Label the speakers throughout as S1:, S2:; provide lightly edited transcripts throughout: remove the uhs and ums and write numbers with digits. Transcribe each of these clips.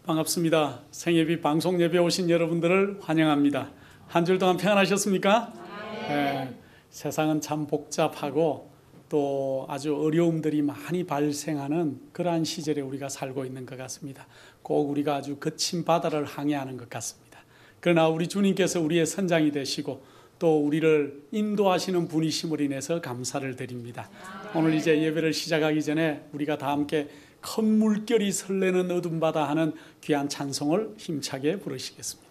S1: 반갑습니다. 생예비 방송 예배 오신 여러분들을 환영합니다. 한 주 동안 평안하셨습니까? 네. 세상은 참 복잡하고 또 아주 어려움들이 많이 발생하는 그러한 시절에 우리가 살고 있는 것 같습니다. 꼭 우리가 아주 거친 바다를 항해하는 것 같습니다. 그러나 우리 주님께서 우리의 선장이 되시고 또 우리를 인도하시는 분이심으로 인해서 감사를 드립니다. 오늘 이제 예배를 시작하기 전에 우리가 다 함께 큰 물결이 설레는 어둠 바다 하는 귀한 찬송을 힘차게 부르시겠습니다.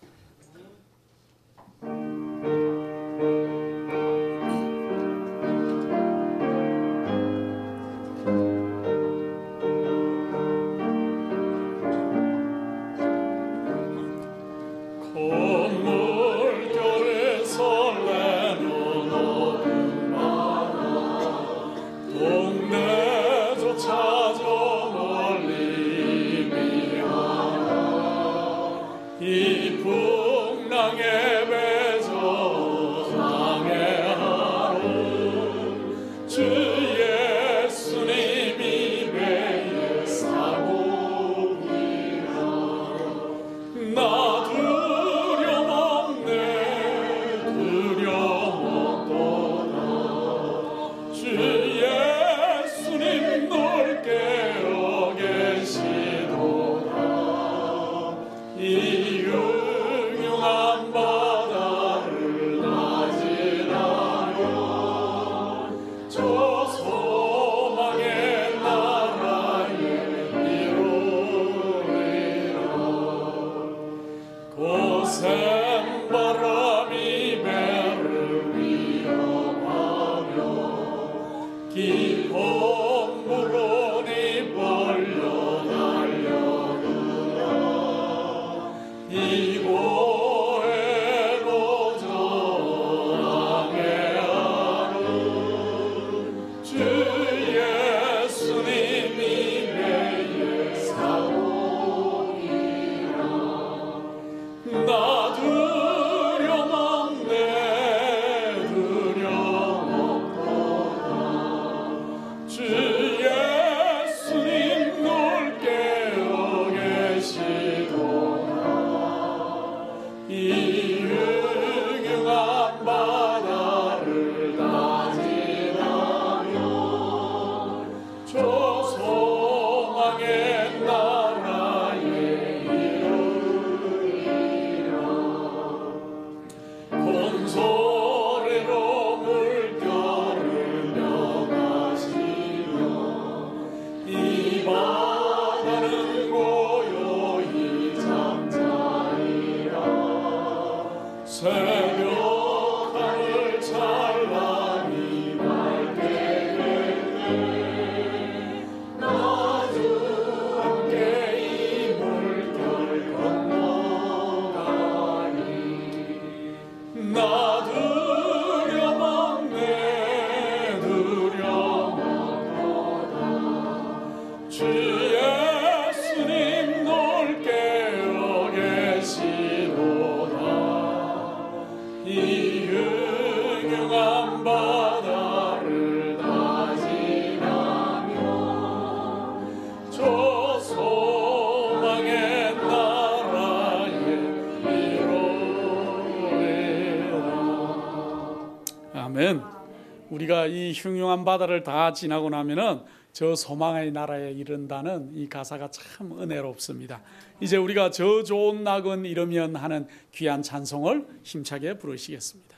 S1: 우리가 이 흉흉한 바다를 다 지나고 나면은 저 소망의 나라에 이른다는 이 가사가 참 은혜롭습니다. 이제 우리가 저 좋은 낙은 이르면 하는 귀한 찬송을 힘차게 부르시겠습니다.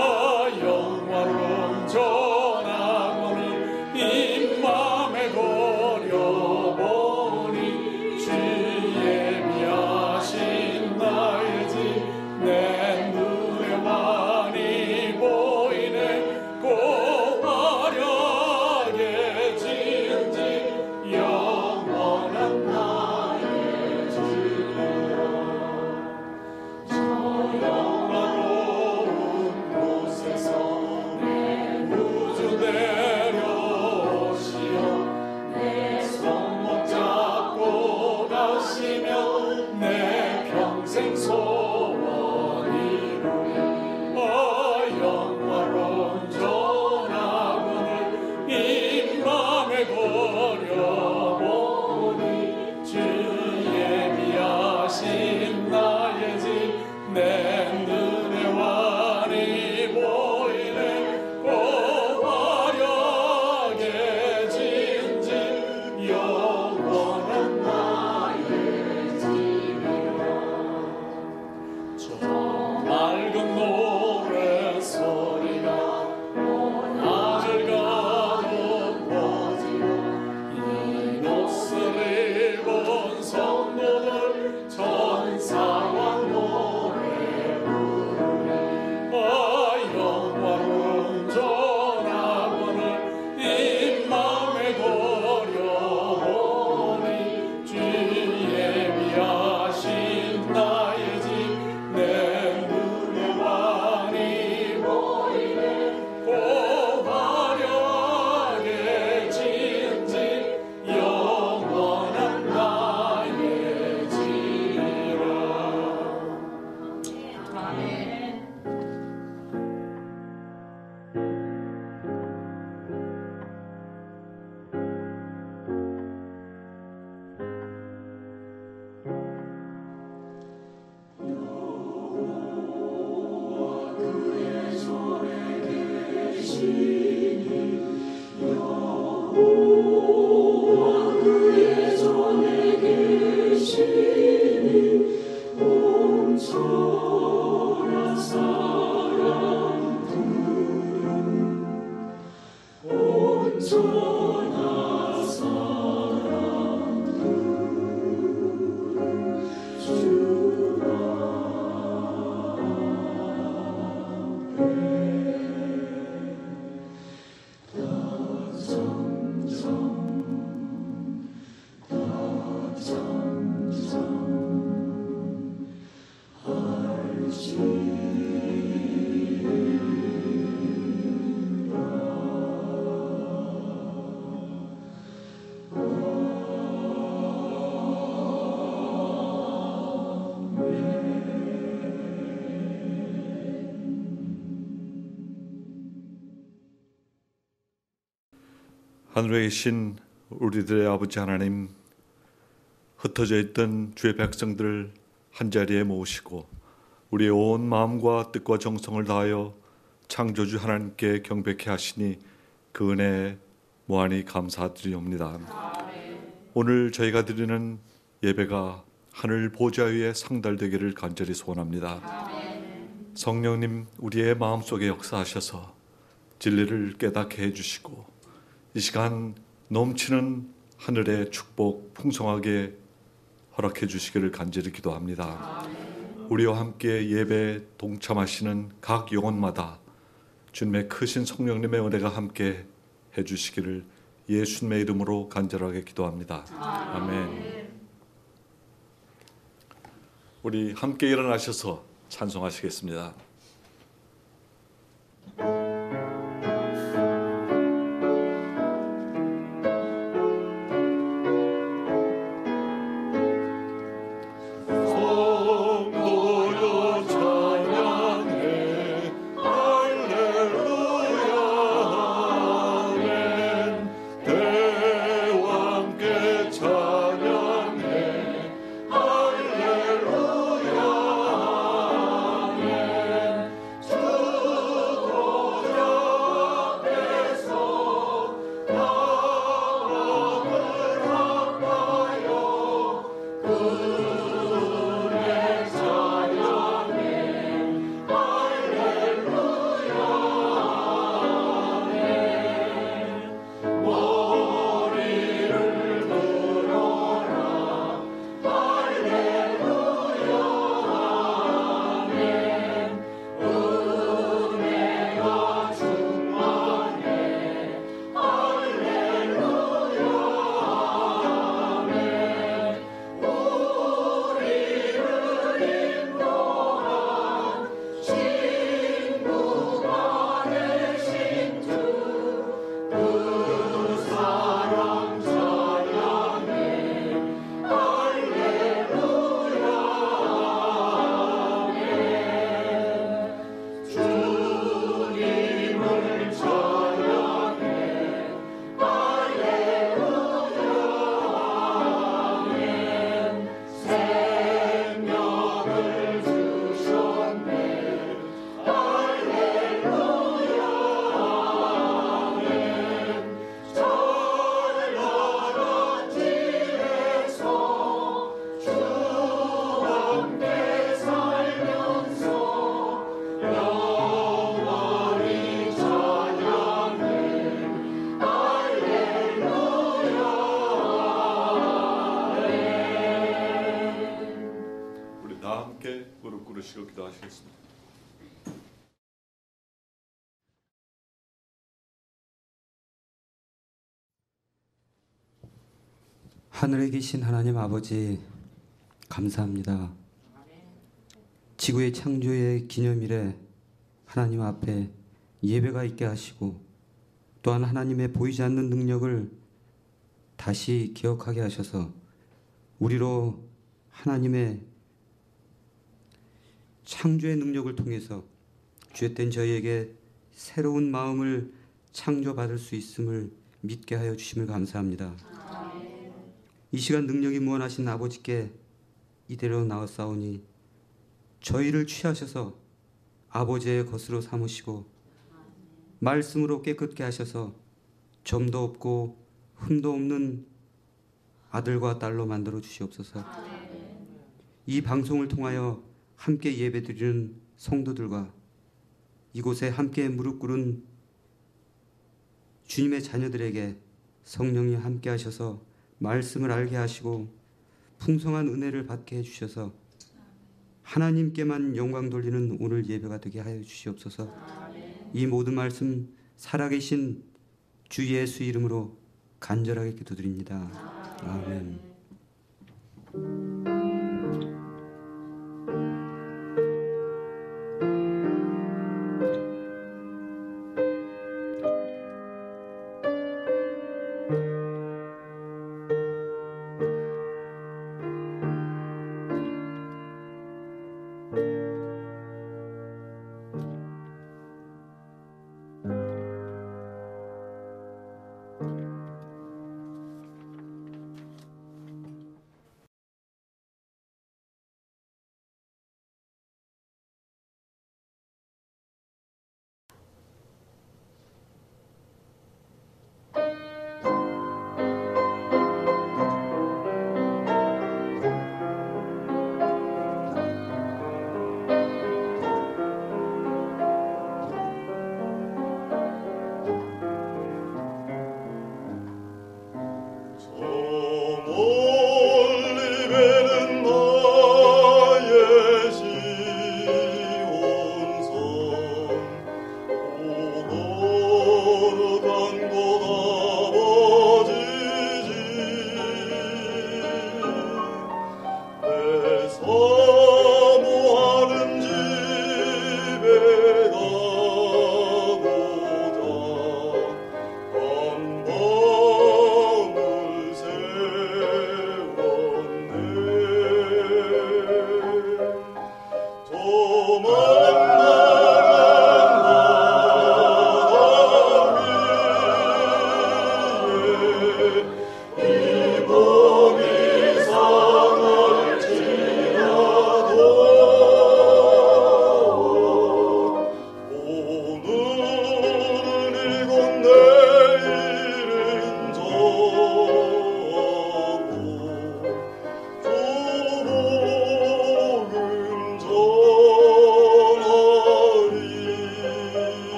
S2: 영화로운 전하고는 입 맘에 도 하늘에 계신 우리들의 아버지 하나님, 흩어져 있던 주의 백성들을 한자리에 모으시고 우리의 온 마음과 뜻과 정성을 다하여 창조주 하나님께 경배케 하시니 그 은혜에 무한히 감사드리옵니다. 오늘 저희가 드리는 예배가 하늘 보좌 위에 상달되기를 간절히 소원합니다. 성령님, 우리의 마음속에 역사하셔서 진리를 깨닫게 해주시고 이 시간 넘치는 하늘의 축복 풍성하게 허락해 주시기를 간절히 기도합니다. 우리와 함께 예배에 동참하시는 각 영혼마다 주님의 크신 성령님의 은혜가 함께 해주시기를 예수님의 이름으로 간절하게 기도합니다. 아멘. 우리 함께 일어나셔서 찬송하시겠습니다. 기도하시겠습니다.
S3: 하늘에 계신 하나님 아버지, 감사합니다. 지구의 창조의 기념일에 하나님 앞에 예배가 있게 하시고 또한 하나님의 보이지 않는 능력을 다시 기억하게 하셔서 우리로 하나님의 창조의 능력을 통해서 죄된 저희에게 새로운 마음을 창조받을 수 있음을 믿게 하여 주심을 감사합니다. 이 시간 능력이 무한하신 아버지께 이대로 나아싸우니 저희를 취하셔서 아버지의 것으로 삼으시고 말씀으로 깨끗게 하셔서 점도 없고 흠도 없는 아들과 딸로 만들어 주시옵소서. 이 방송을 통하여 함께 예배드리는 성도들과 이곳에 함께 무릎 꿇은 주님의 자녀들에게 성령이 함께 하셔서 말씀을 알게 하시고 풍성한 은혜를 받게 해주셔서 하나님께만 영광 돌리는 오늘 예배가 되게 하여 주시옵소서. 이 모든 말씀 살아계신 주 예수 이름으로 간절하게 기도드립니다. 아멘.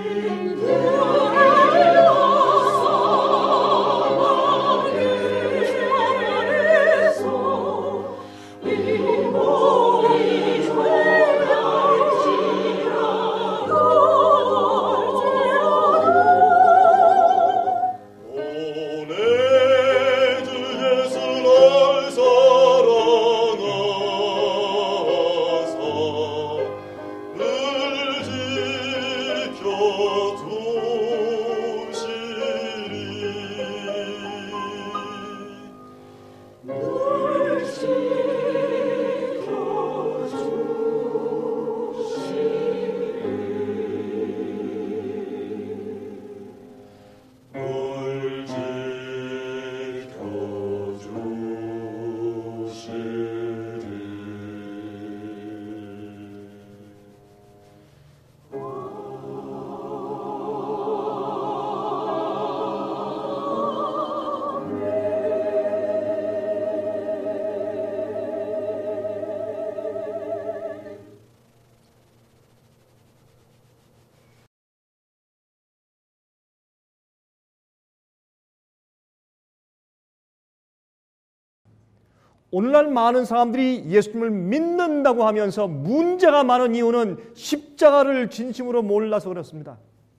S4: 오늘날 많은 사람들이 예수님을 믿는다고 하면서 문제가 많은 이유는 십자가를 진심으로 몰라서 그렇습니다.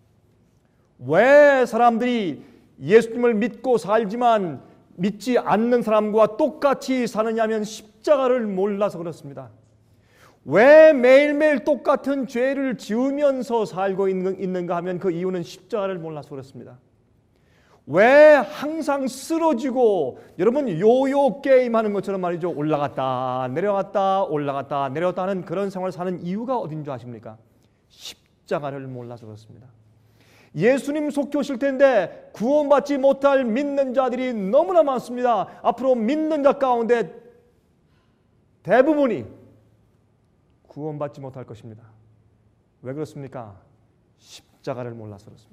S4: 왜 사람들이 예수님을 믿고 살지만 믿지 않는 사람과 똑같이 사느냐면 십자가를 몰라서 그렇습니다. 왜 매일매일 똑같은 죄를 지으면서 살고 있는가 하면 그 이유는 십자가를 몰라서 그렇습니다. 왜 항상 쓰러지고 여러분 요요 게임 하는 것처럼 말이죠. 올라갔다 내려갔다 올라갔다 내려갔다 하는 그런 생활을 사는 이유가 어딘 줄 아십니까? 십자가를 몰라서 그렇습니다. 예수님 속히 텐데 구원받지 못할 믿는 자들이 너무나 많습니다. 앞으로 믿는 자 가운데 대부분이 구원받지 못할 것입니다. 왜 그렇습니까? 십자가를 몰라서 그렇습니다.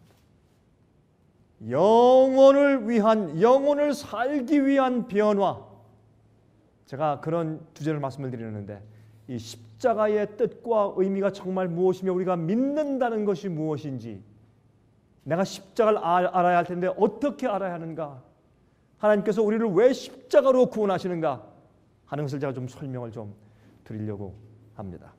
S4: 영혼을 위한, 영혼을 살기 위한 변화, 제가 그런 주제를 말씀을 드리는데 이 십자가의 뜻과 의미가 정말 무엇이며 우리가 믿는다는 것이 무엇인지, 내가 십자가를 알아야 할 텐데 어떻게 알아야 하는가, 하나님께서 우리를 왜 십자가로 구원하시는가 하는 것을 제가 좀 설명을 좀 드리려고 합니다.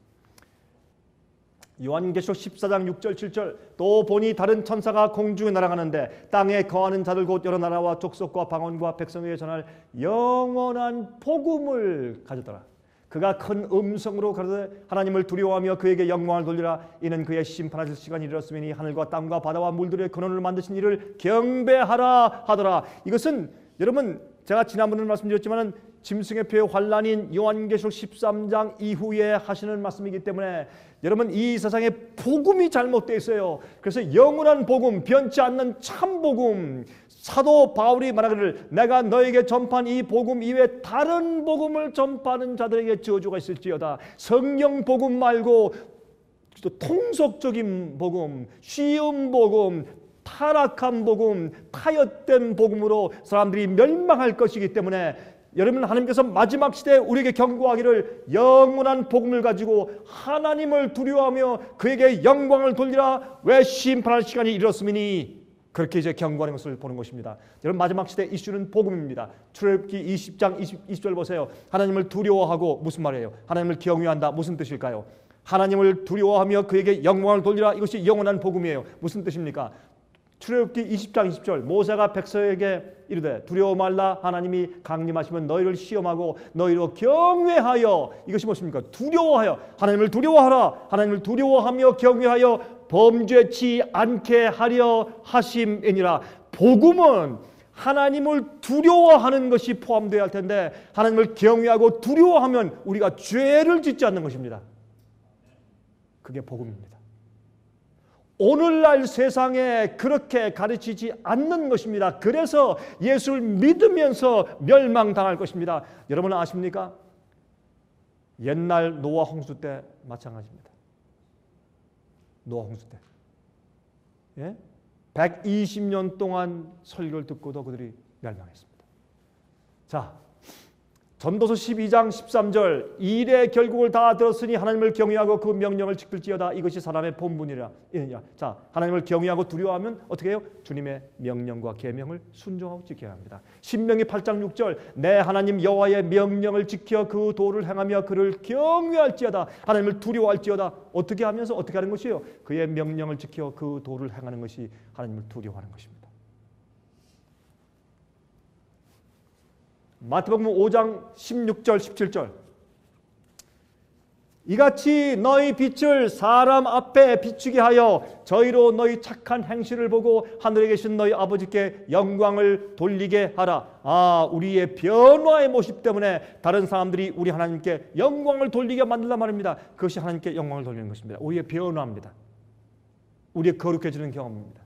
S4: 요한계시록 14장 6절 7절 또 보니 다른 천사가 공중에 날아가는데 땅에 거하는 자들 곧 여러 나라와 족속과 방언과 백성에게 전할 영원한 복음을 가졌더라. 그가 큰 음성으로 가로되 하나님을 두려워하며 그에게 영광을 돌리라. 이는 그의 심판하실 시간이 이르렀으니 하늘과 땅과 바다와 물들의 근원을 만드신 이를 경배하라 하더라. 이것은 여러분 제가 지난번에 말씀드렸지만 짐승의 표의 환란인 요한계시록 13장 이후에 하시는 말씀이기 때문에 여러분 이 세상에 복음이 잘못되어 있어요. 그래서 영원한 복음, 변치 않는 참 복음, 사도 바울이 말하기를 내가 너에게 전파한 이 복음 이외에 다른 복음을 전파하는 자들에게 저주가 있을지어다. 성경 복음 말고 또 통속적인 복음, 쉬운 복음, 타락한 복음, 타협된 복음으로 사람들이 멸망할 것이기 때문에 여러분 하나님께서 마지막 시대에 우리에게 경고하기를 영원한 복음을 가지고 하나님을 두려워하며 그에게 영광을 돌리라. 왜 심판할 시간이 이르렀으니 그렇게 이제 경고하는 것을 보는 것입니다. 여러분 마지막 시대 이슈는 복음입니다. 출애굽기 20장 20절 보세요. 하나님을 두려워하고 무슨 말이에요? 하나님을 경외한다. 무슨 뜻일까요? 하나님을 두려워하며 그에게 영광을 돌리라. 이것이 영원한 복음이에요. 무슨 뜻입니까? 출애굽기 20장 20절 모세가 백성에게 이르되 두려워 말라. 하나님이 강림하시면 너희를 시험하고 너희로 경외하여, 이것이 무엇입니까? 두려워하여, 하나님을 두려워하라. 하나님을 두려워하며 경외하여 범죄치 않게 하려 하심이니라. 복음은 하나님을 두려워하는 것이 포함되어야 할 텐데 하나님을 경외하고 두려워하면 우리가 죄를 짓지 않는 것입니다. 그게 복음입니다. 오늘날 세상에 그렇게 가르치지 않는 것입니다. 그래서 예수를 믿으면서 멸망당할 것입니다. 여러분 아십니까? 옛날 노아 홍수 때 마찬가지입니다. 노아 홍수 때. 예? 120년 동안 설교를 듣고도 그들이 멸망했습니다. 자, 전도서 12장 13절 일의 결국을 다 들었으니 하나님을 경외하고 그 명령을 지킬지어다. 이것이 사람의 본분이라. 자, 하나님을 경외하고 두려워하면 어떻게 해요? 주님의 명령과 계명을 순종하고 지켜야 합니다. 신명기 8장 6절 내 하나님 여호와의 명령을 지켜 그 도를 행하며 그를 경외할지어다. 하나님을 두려워할지어다. 어떻게 하면서 어떻게 하는 것이요? 그의 명령을 지켜 그 도를 행하는 것이 하나님을 두려워하는 것입니다. 마태복음 5장 16절 17절 이같이 너희 빛을 사람 앞에 비추게 하여 저희로 너희 착한 행실을 보고 하늘에 계신 너희 아버지께 영광을 돌리게 하라. 우리의 변화의 모습 때문에 다른 사람들이 우리 하나님께 영광을 돌리게 만들란 말입니다. 그것이 하나님께 영광을 돌리는 것입니다. 우리의 변화입니다. 우리의 거룩해지는 경험입니다.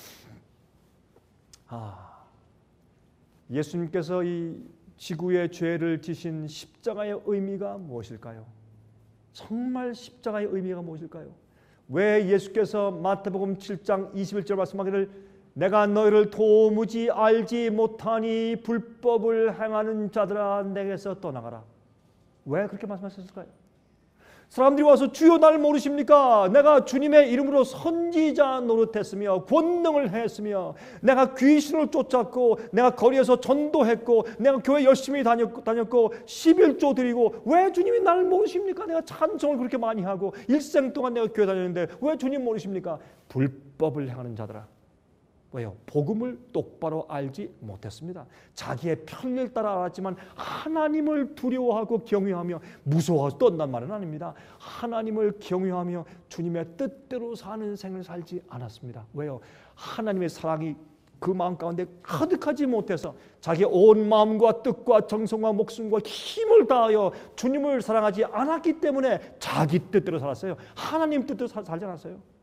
S4: 예수님께서 이 지구의 죄를 지신 십자가의 의미가 무엇일까요? 정말 십자가의 의미가 무엇일까요? 왜 예수께서 마태복음 7장 21절 말씀하기를 내가 너희를 도무지 알지 못하니 불법을 행하는 자들아 내게서 떠나가라. 왜 그렇게 말씀하셨을까요? 사람들이 와서 주여 나를 모르십니까? 내가 주님의 이름으로 선지자 노릇했으며 권능을 했으며 내가 귀신을 쫓았고 내가 거리에서 전도했고 내가 교회 열심히 다녔고 11조 드리고 왜 주님이 나를 모르십니까? 내가 찬송을 그렇게 많이 하고 일생 동안 내가 교회 다녔는데 왜 주님 모르십니까? 불법을 행하는 자들아. 왜요? 복음을 똑바로 알지 못했습니다. 자기의 편리를 따라 알았지만 하나님을 두려워하고 경외하며 무서워서 떤단 말은 아닙니다. 하나님을 경외하며 주님의 뜻대로 사는 생을 살지 않았습니다. 왜요? 하나님의 사랑이 그 마음 가운데 가득하지 못해서 자기의 온 마음과 뜻과 정성과 목숨과 힘을 다하여 주님을 사랑하지 않았기 때문에 자기 뜻대로 살았어요. 하나님 뜻대로 살지 않았어요.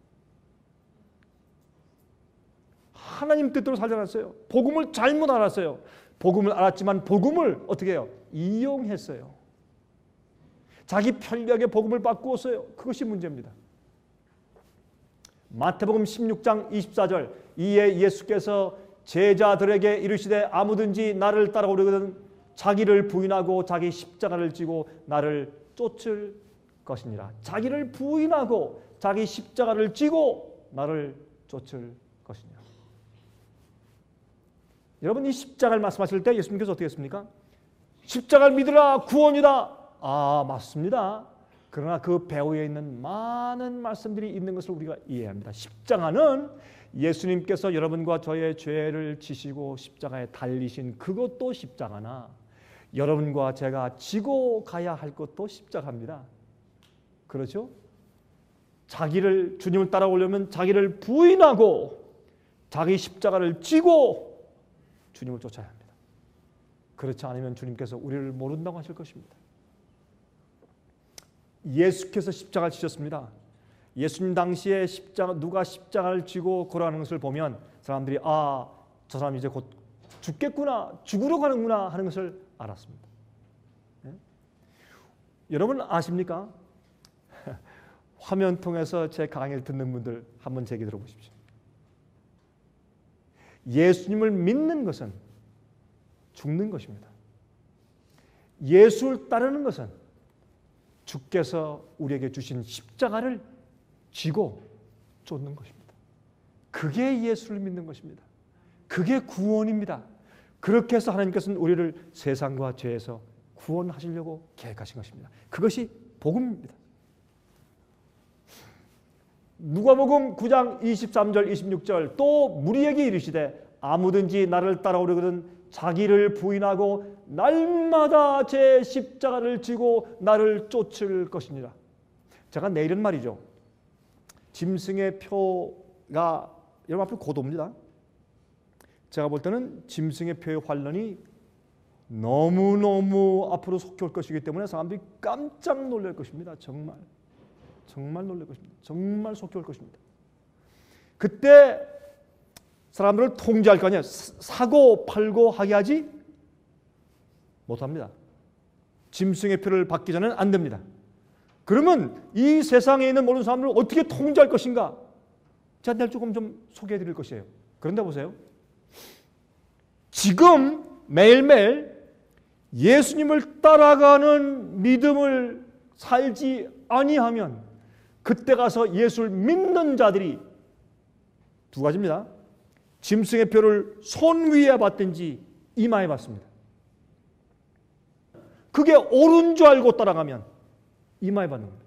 S4: 하나님 뜻대로 살지 않았어요. 복음을 잘못 알았어요. 복음을 알았지만 복음을 어떻게 해요? 이용했어요. 자기 편리하게 복음을 바꾸었어요. 그것이 문제입니다. 마태복음 16장 24절 이에 예수께서 제자들에게 이르시되 아무든지 나를 따라오려거든 자기를 부인하고 자기 십자가를 지고 나를 쫓을 것이니라. 자기를 부인하고 자기 십자가를 지고 나를 쫓을 것이니라. 여러분 이 십자가를 말씀하실 때 예수님께서 어떻게 했습니까? 십자가를 믿으라 구원이다. 맞습니다. 그러나 그 배후에 있는 많은 말씀들이 있는 것을 우리가 이해해야 합니다. 십자가는 예수님께서 여러분과 저의 죄를 지시고 십자가에 달리신 그것도 십자가나 여러분과 제가 지고 가야 할 것도 십자가입니다. 그렇죠? 주님을 따라오려면 자기를 부인하고 자기 십자가를 지고 주님을 쫓아야 합니다. 그렇지 않으면 주님께서 우리를 모른다고 하실 것입니다. 예수께서 십자가를 지셨습니다. 예수님 당시에 누가 십자가를 지고 걸어가는 것을 보면 사람들이 저 사람 이제 곧 죽겠구나, 죽으러 가는구나 하는 것을 알았습니다. 네? 여러분 아십니까? 화면 통해서 제 강의를 듣는 분들 한번 제 얘기 들어보십시오. 예수님을 믿는 것은 죽는 것입니다. 예수를 따르는 것은 주께서 우리에게 주신 십자가를 지고 쫓는 것입니다. 그게 예수를 믿는 것입니다. 그게 구원입니다. 그렇게 해서 하나님께서는 우리를 세상과 죄에서 구원하시려고 계획하신 것입니다. 그것이 복음입니다. 누가복음 9장 23절 26절 또 무리에게 이르시되 아무든지 나를 따라오려거든 자기를 부인하고 날마다 제 십자가를 지고 나를 쫓을 것이니라. 제가 내일은 말이죠. 짐승의 표가 여러분 앞에 고도입니다. 제가 볼 때는 짐승의 표의 환란이 너무너무 앞으로 속해올 것이기 때문에 사람들이 깜짝 놀랄 것입니다. 정말 놀랄 것입니다. 정말 속해올 것입니다. 그때 사람들을 통제할 거 아니에요. 사고 팔고 하게 하지 못합니다. 짐승의 표를 받기 전에는 안 됩니다. 그러면 이 세상에 있는 모든 사람들을 어떻게 통제할 것인가? 제가 내일 조금 좀 소개해 드릴 것이에요. 그런데 보세요. 지금 매일매일 예수님을 따라가는 믿음을 살지 아니하면 그때 가서 예수를 믿는 자들이 두 가지입니다. 짐승의 표를 손 위에 받든지 이마에 받습니다. 그게 옳은 줄 알고 따라가면 이마에 받는 겁니다.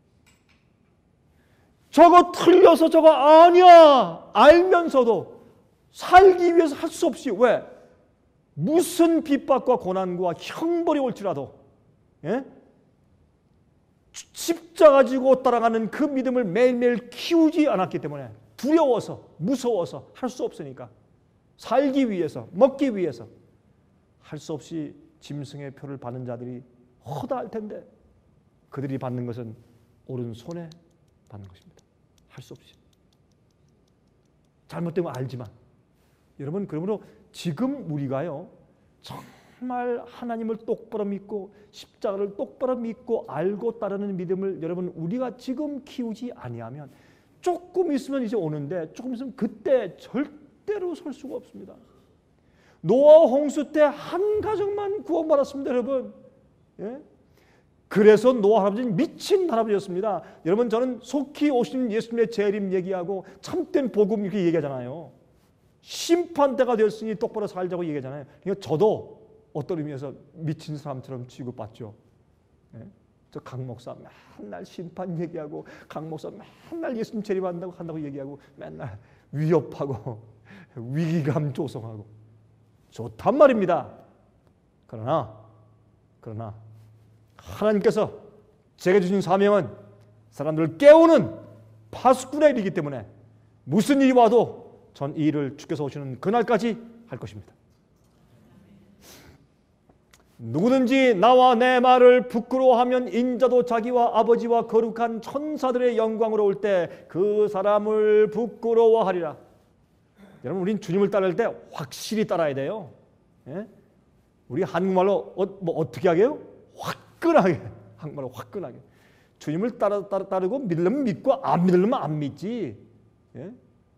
S4: 저거 틀려서 저거 아니야 알면서도 살기 위해서 할 수 없이 왜? 무슨 핍박과 고난과 형벌이 올지라도 십자가 지고 따라가는 그 믿음을 매일매일 키우지 않았기 때문에 두려워서 무서워서 할 수 없으니까 살기 위해서 먹기 위해서 할 수 없이 짐승의 표를 받는 자들이 허다할 텐데 그들이 받는 것은 오른손에 받는 것입니다. 할 수 없이. 잘못된 거 알지만 여러분 그러므로 지금 우리가요 정말 하나님을 똑바로 믿고 십자가를 똑바로 믿고 알고 따르는 믿음을 여러분 우리가 지금 키우지 아니하면 조금 있으면 이제 오는데 조금 있으면 그때 절대로 설 수가 없습니다. 노아 홍수 때 한 가정만 구원받았습니다, 여러분. 예? 그래서 노아 할아버지는 미친 할아버지였습니다. 여러분 저는 속히 오신 예수님의 재림 얘기하고 참된 복음 이렇게 얘기하잖아요. 심판대가 되었으니 똑바로 살자고 얘기하잖아요. 그러니까 저도 어떤 의미에서 미친 사람처럼 취급받죠. 예? 저 강 목사 맨날 심판 얘기하고 강 목사 맨날 예수님 재림한다고 얘기하고 맨날 위협하고 위기감 조성하고 좋단 말입니다. 그러나 하나님께서 제게 주신 사명은 사람들을 깨우는 파수꾼의 일이기 때문에 무슨 일이 와도 전 이 일을 주께서 오시는 그날까지 할 것입니다. 누구든지 나와 내 말을 부끄러워하면 인자도 자기와 아버지와 거룩한 천사들의 영광으로 올 때 그 사람을 부끄러워하리라. 여러분 우린 주님을 따를 때 확실히 따라야 돼요. 예? 우리 한국말로 어떻게 하게요? 화끈하게. 한국말로 화끈하게. 주님을 따르고 믿으려면 믿고 안 믿으려면 안 믿지. 예?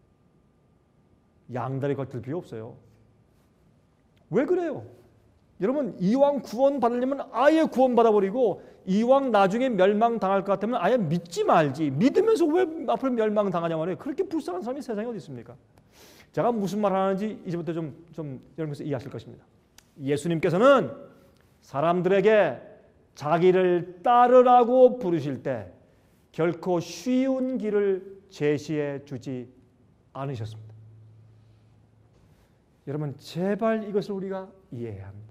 S4: 양다리 걸칠 필요 없어요. 왜 그래요? 여러분 이왕 구원 받으려면 아예 구원 받아버리고 이왕 나중에 멸망당할 것 같으면 아예 믿지 말지. 믿으면서 왜 앞으로 멸망당하냐 말이에요. 그렇게 불쌍한 사람이 세상에 어디 있습니까? 제가 무슨 말 하는지 이제부터 좀 여러분께서 이해하실 것입니다. 예수님께서는 사람들에게 자기를 따르라고 부르실 때 결코 쉬운 길을 제시해 주지 않으셨습니다. 여러분 제발 이것을 우리가 이해해야 합니다.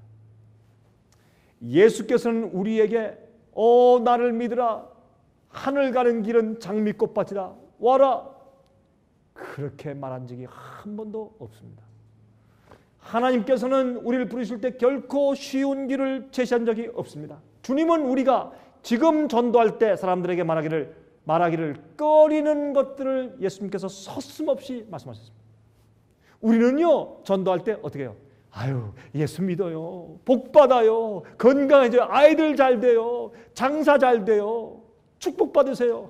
S4: 예수께서는 우리에게 나를 믿으라 하늘 가는 길은 장미꽃밭이다 와라 그렇게 말한 적이 한 번도 없습니다. 하나님께서는 우리를 부르실 때 결코 쉬운 길을 제시한 적이 없습니다. 주님은 우리가 지금 전도할 때 사람들에게 말하기를 꺼리는 것들을 예수님께서 서슴없이 말씀하셨습니다. 우리는요 전도할 때 어떻게 해요? 아유 예수 믿어요. 복 받아요. 건강해져요. 아이들 잘 돼요. 장사 잘 돼요. 축복 받으세요.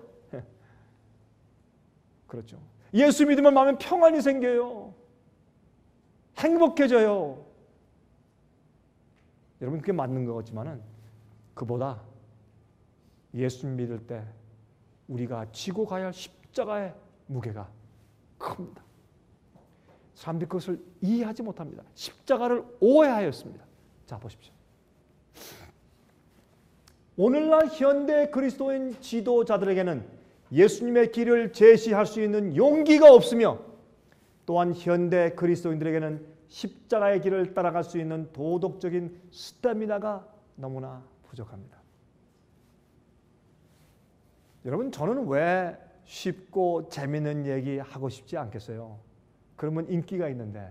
S4: 그렇죠. 예수 믿으면 마음에 평안이 생겨요. 행복해져요. 여러분 그게 맞는 것 같지만은 그보다 예수 믿을 때 우리가 지고 가야 할 십자가의 무게가 큽니다. 사람들이 그것을 이해하지 못합니다. 십자가를 오해하였습니다. 자 보십시오. 오늘날 현대 그리스도인 지도자들에게는 예수님의 길을 제시할 수 있는 용기가 없으며 또한 현대 그리스도인들에게는 십자가의 길을 따라갈 수 있는 도덕적인 스태미나가 너무나 부족합니다. 여러분 저는 왜 쉽고 재미있는 얘기 하고 싶지 않겠어요? 그러면 인기가 있는데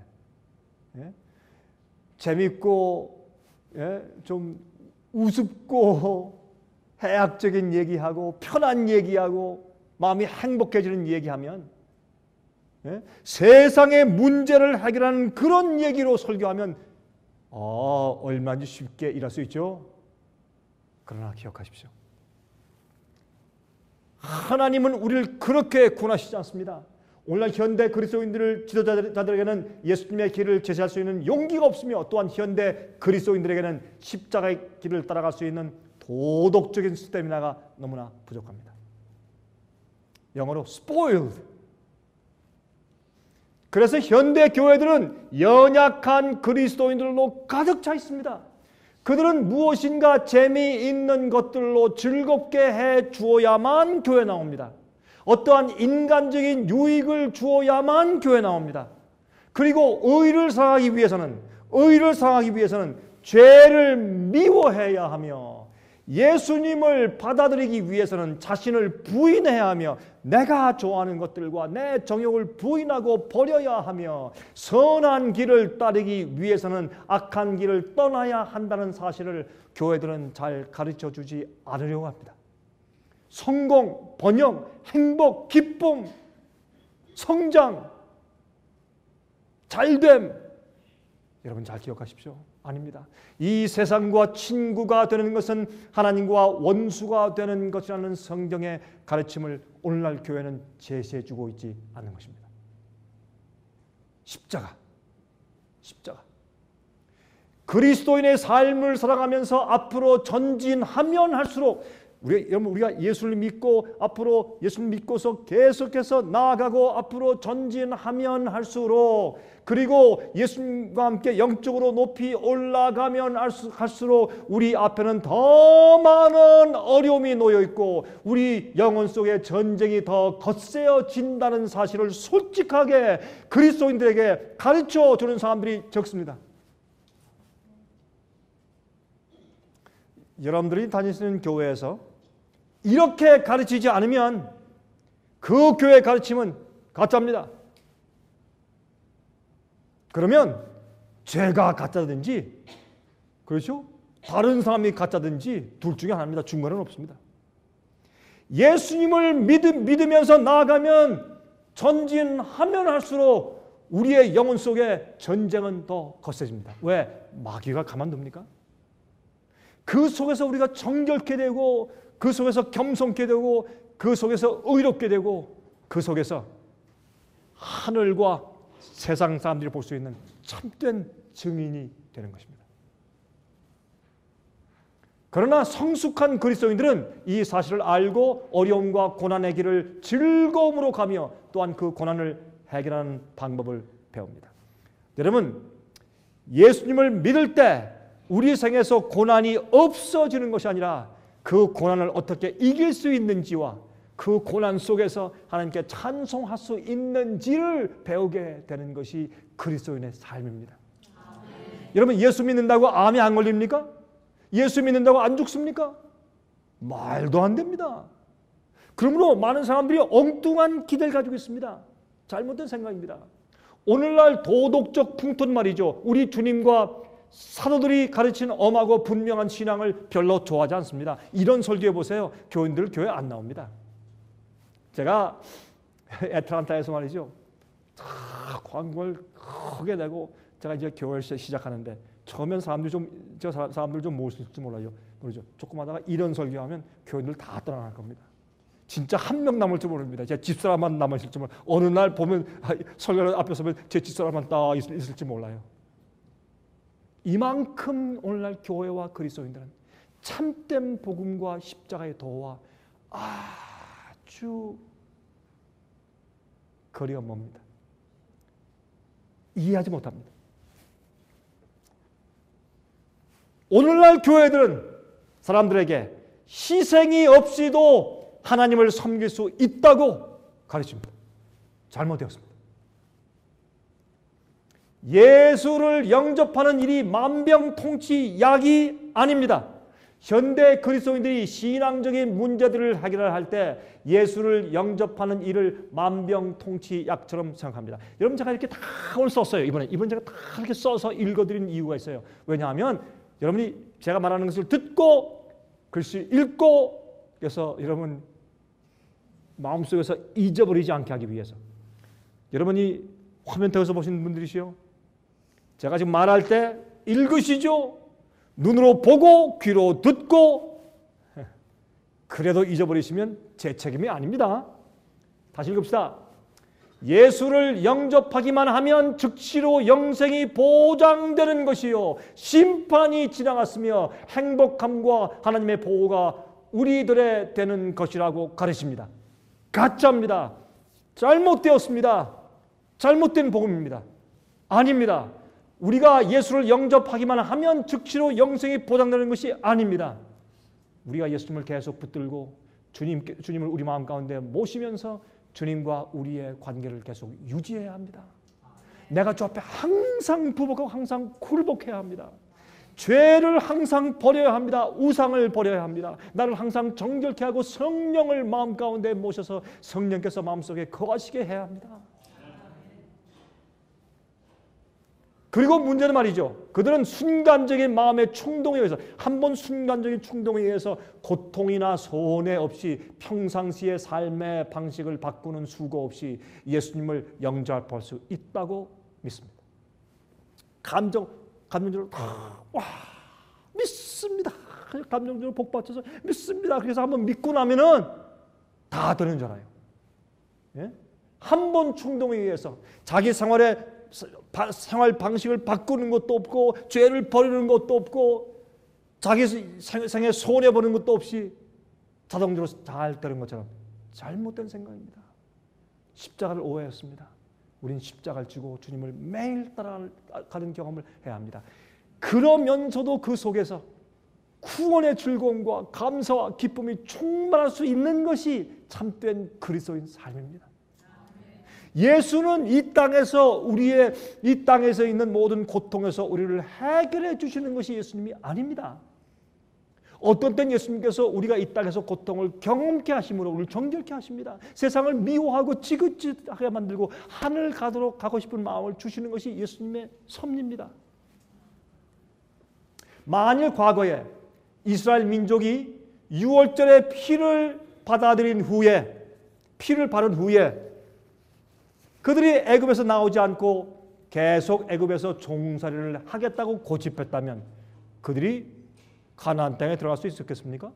S4: 재밌고 좀 우습고 해학적인 얘기하고 편한 얘기하고 마음이 행복해지는 얘기하면 세상의 문제를 해결하는 그런 얘기로 설교하면 얼마든지 쉽게 일할 수 있죠. 그러나 기억하십시오. 하나님은 우리를 그렇게 구원하시지 않습니다. 오늘날 현대 그리스도인들을 지도자들에게는 예수님의 길을 제시할 수 있는 용기가 없으며 또한 현대 그리스도인들에게는 십자가의 길을 따라갈 수 있는 도덕적인 스태미나가 너무나 부족합니다. 영어로 spoiled. 그래서 현대 교회들은 연약한 그리스도인들로 가득 차 있습니다. 그들은 무엇인가 재미있는 것들로 즐겁게 해 주어야만 교회 나옵니다. 어떠한 인간적인 유익을 주어야만 교회 나옵니다. 그리고 의를 사랑하기 위해서는 죄를 미워해야 하며 예수님을 받아들이기 위해서는 자신을 부인해야 하며 내가 좋아하는 것들과 내 정욕을 부인하고 버려야 하며 선한 길을 따르기 위해서는 악한 길을 떠나야 한다는 사실을 교회들은 잘 가르쳐 주지 않으려고 합니다. 성공, 번영, 행복, 기쁨, 성장, 잘됨, 여러분 잘 기억하십시오. 아닙니다. 이 세상과 친구가 되는 것은 하나님과 원수가 되는 것이라는 성경의 가르침을 오늘날 교회는 제시해주고 있지 않는 것입니다. 십자가. 그리스도인의 삶을 살아가면서 앞으로 전진하면 할수록 우리가 예수를 믿고 앞으로 예수를 믿고서 계속해서 나아가고 앞으로 전진하면 할수록 그리고 예수님과 함께 영적으로 높이 올라가면 할수록 우리 앞에는 더 많은 어려움이 놓여 있고 우리 영혼 속에 전쟁이 더 거세어진다는 사실을 솔직하게 그리스도인들에게 가르쳐 주는 사람들이 적습니다. 여러분들이 다니시는 교회에서 이렇게 가르치지 않으면 그 교회의 가르침은 가짜입니다. 그러면 제가 가짜든지 그렇죠? 다른 사람이 가짜든지 둘 중에 하나입니다. 중간은 없습니다. 예수님을 믿으면서 나아가면 전진하면 할수록 우리의 영혼 속에 전쟁은 더 거세집니다. 왜? 마귀가 가만둡니까? 그 속에서 우리가 정결케 되고 그 속에서 겸손케 되고 그 속에서 의롭게 되고 그 속에서 하늘과 세상 사람들이 볼 수 있는 참된 증인이 되는 것입니다. 그러나 성숙한 그리스도인들은 이 사실을 알고 어려움과 고난의 길을 즐거움으로 가며 또한 그 고난을 해결하는 방법을 배웁니다. 여러분, 예수님을 믿을 때 우리 생에서 고난이 없어지는 것이 아니라 그 고난을 어떻게 이길 수 있는지와 그 고난 속에서 하나님께 찬송할 수 있는지를 배우게 되는 것이 그리스도인의 삶입니다. 여러분, 예수 믿는다고 암이 안 걸립니까? 예수 믿는다고 안 죽습니까? 말도 안 됩니다. 그러므로 많은 사람들이 엉뚱한 기대를 가지고 있습니다. 잘못된 생각입니다. 오늘날 도덕적 풍토는 말이죠. 우리 주님과 사도들이 가르친 엄하고 분명한 신앙을 별로 좋아하지 않습니다. 이런 설교해 보세요. 교인들 교회 안 나옵니다. 제가 애틀란타에서 말이죠. 광고를 크게 내고 제가 이제 교회를 시작하는데 처음엔 사람들 좀 모실지 몰라요. 모르죠. 조금 하다가 이런 설교하면 교인들 다 떠나갈 겁니다. 진짜 한 명 남을지 모릅니다. 제 집사람만 남으실지 몰라요. 어느 날 보면 설교 앞에 서면 제 집사람만 딱 있을지 몰라요. 이만큼 오늘날 교회와 그리스도인들은 참된 복음과 십자가의 도와 아주 거리가 멉니다. 이해하지 못합니다. 오늘날 교회들은 사람들에게 희생이 없이도 하나님을 섬길 수 있다고 가르칩니다. 잘못되었습니다. 예수를 영접하는 일이 만병통치약이 아닙니다. 현대 그리스도인들이 신앙적인 문제들을 해결할 때 예수를 영접하는 일을 만병통치약처럼 생각합니다. 여러분, 제가 이렇게 다 오늘 썼어요. 이번에 제가 다 이렇게 써서 읽어드린 이유가 있어요. 왜냐하면 여러분이 제가 말하는 것을 듣고 글씨 읽고 그래서 여러분 마음속에서 잊어버리지 않게 하기 위해서. 여러분이 화면 태워서 보시는 분들이시요, 제가 지금 말할 때 읽으시죠? 눈으로 보고 귀로 듣고. 그래도 잊어버리시면 제 책임이 아닙니다. 다시 읽읍시다. 예수를 영접하기만 하면 즉시로 영생이 보장되는 것이요 심판이 지나갔으며 행복함과 하나님의 보호가 우리들의 되는 것이라고 가르칩니다. 가짜입니다. 잘못되었습니다. 잘못된 복음입니다. 아닙니다. 우리가 예수를 영접하기만 하면 즉시로 영생이 보장되는 것이 아닙니다. 우리가 예수님을 계속 붙들고 주님을 우리 마음 가운데 모시면서 주님과 우리의 관계를 계속 유지해야 합니다. 내가 주 앞에 항상 부복하고 항상 굴복해야 합니다. 죄를 항상 버려야 합니다. 우상을 버려야 합니다. 나를 항상 정결케 하고 성령을 마음 가운데 모셔서 성령께서 마음속에 거하시게 해야 합니다. 그리고 문제는 말이죠. 그들은 순간적인 마음의 충동에 의해서 한번 순간적인 충동에 의해서 고통이나 손해 없이 평상시의 삶의 방식을 바꾸는 수고 없이 예수님을 영접할 수 있다고 믿습니다. 감정적으로 믿습니다. 감정적으로 복받쳐서 믿습니다. 그래서 한번 믿고 나면은 다 되는 줄 알아요. 예? 한 번 충동에 의해서 자기 생활 방식을 바꾸는 것도 없고 죄를 버리는 것도 없고 자기 생에 손해보는 것도 없이 자동적으로 잘 되는 것처럼 잘못된 생각입니다. 십자가를 오해했습니다. 우린 십자가를 지고 주님을 매일 따라가는 경험을 해야 합니다. 그러면서도 그 속에서 구원의 즐거움과 감사와 기쁨이 충만할 수 있는 것이 참된 그리스도인 삶입니다. 예수는 이 땅에서 있는 모든 고통에서 우리를 해결해 주시는 것이 예수님이 아닙니다. 어떤 땐 예수님께서 우리가 이 땅에서 고통을 경험케 하심으로 우리를 정결케 하십니다. 세상을 미워하고 지긋지긋하게 만들고 하늘 가고 싶은 마음을 주시는 것이 예수님의 섭리입니다. 만일 과거에 이스라엘 민족이 유월절에 피를 바른 후에 그들이 애굽에서 나오지 않고 계속 애굽에서 종살이를 하겠다고 고집했다면 그들이 가나안 땅에 들어갈 수 있었겠습니까?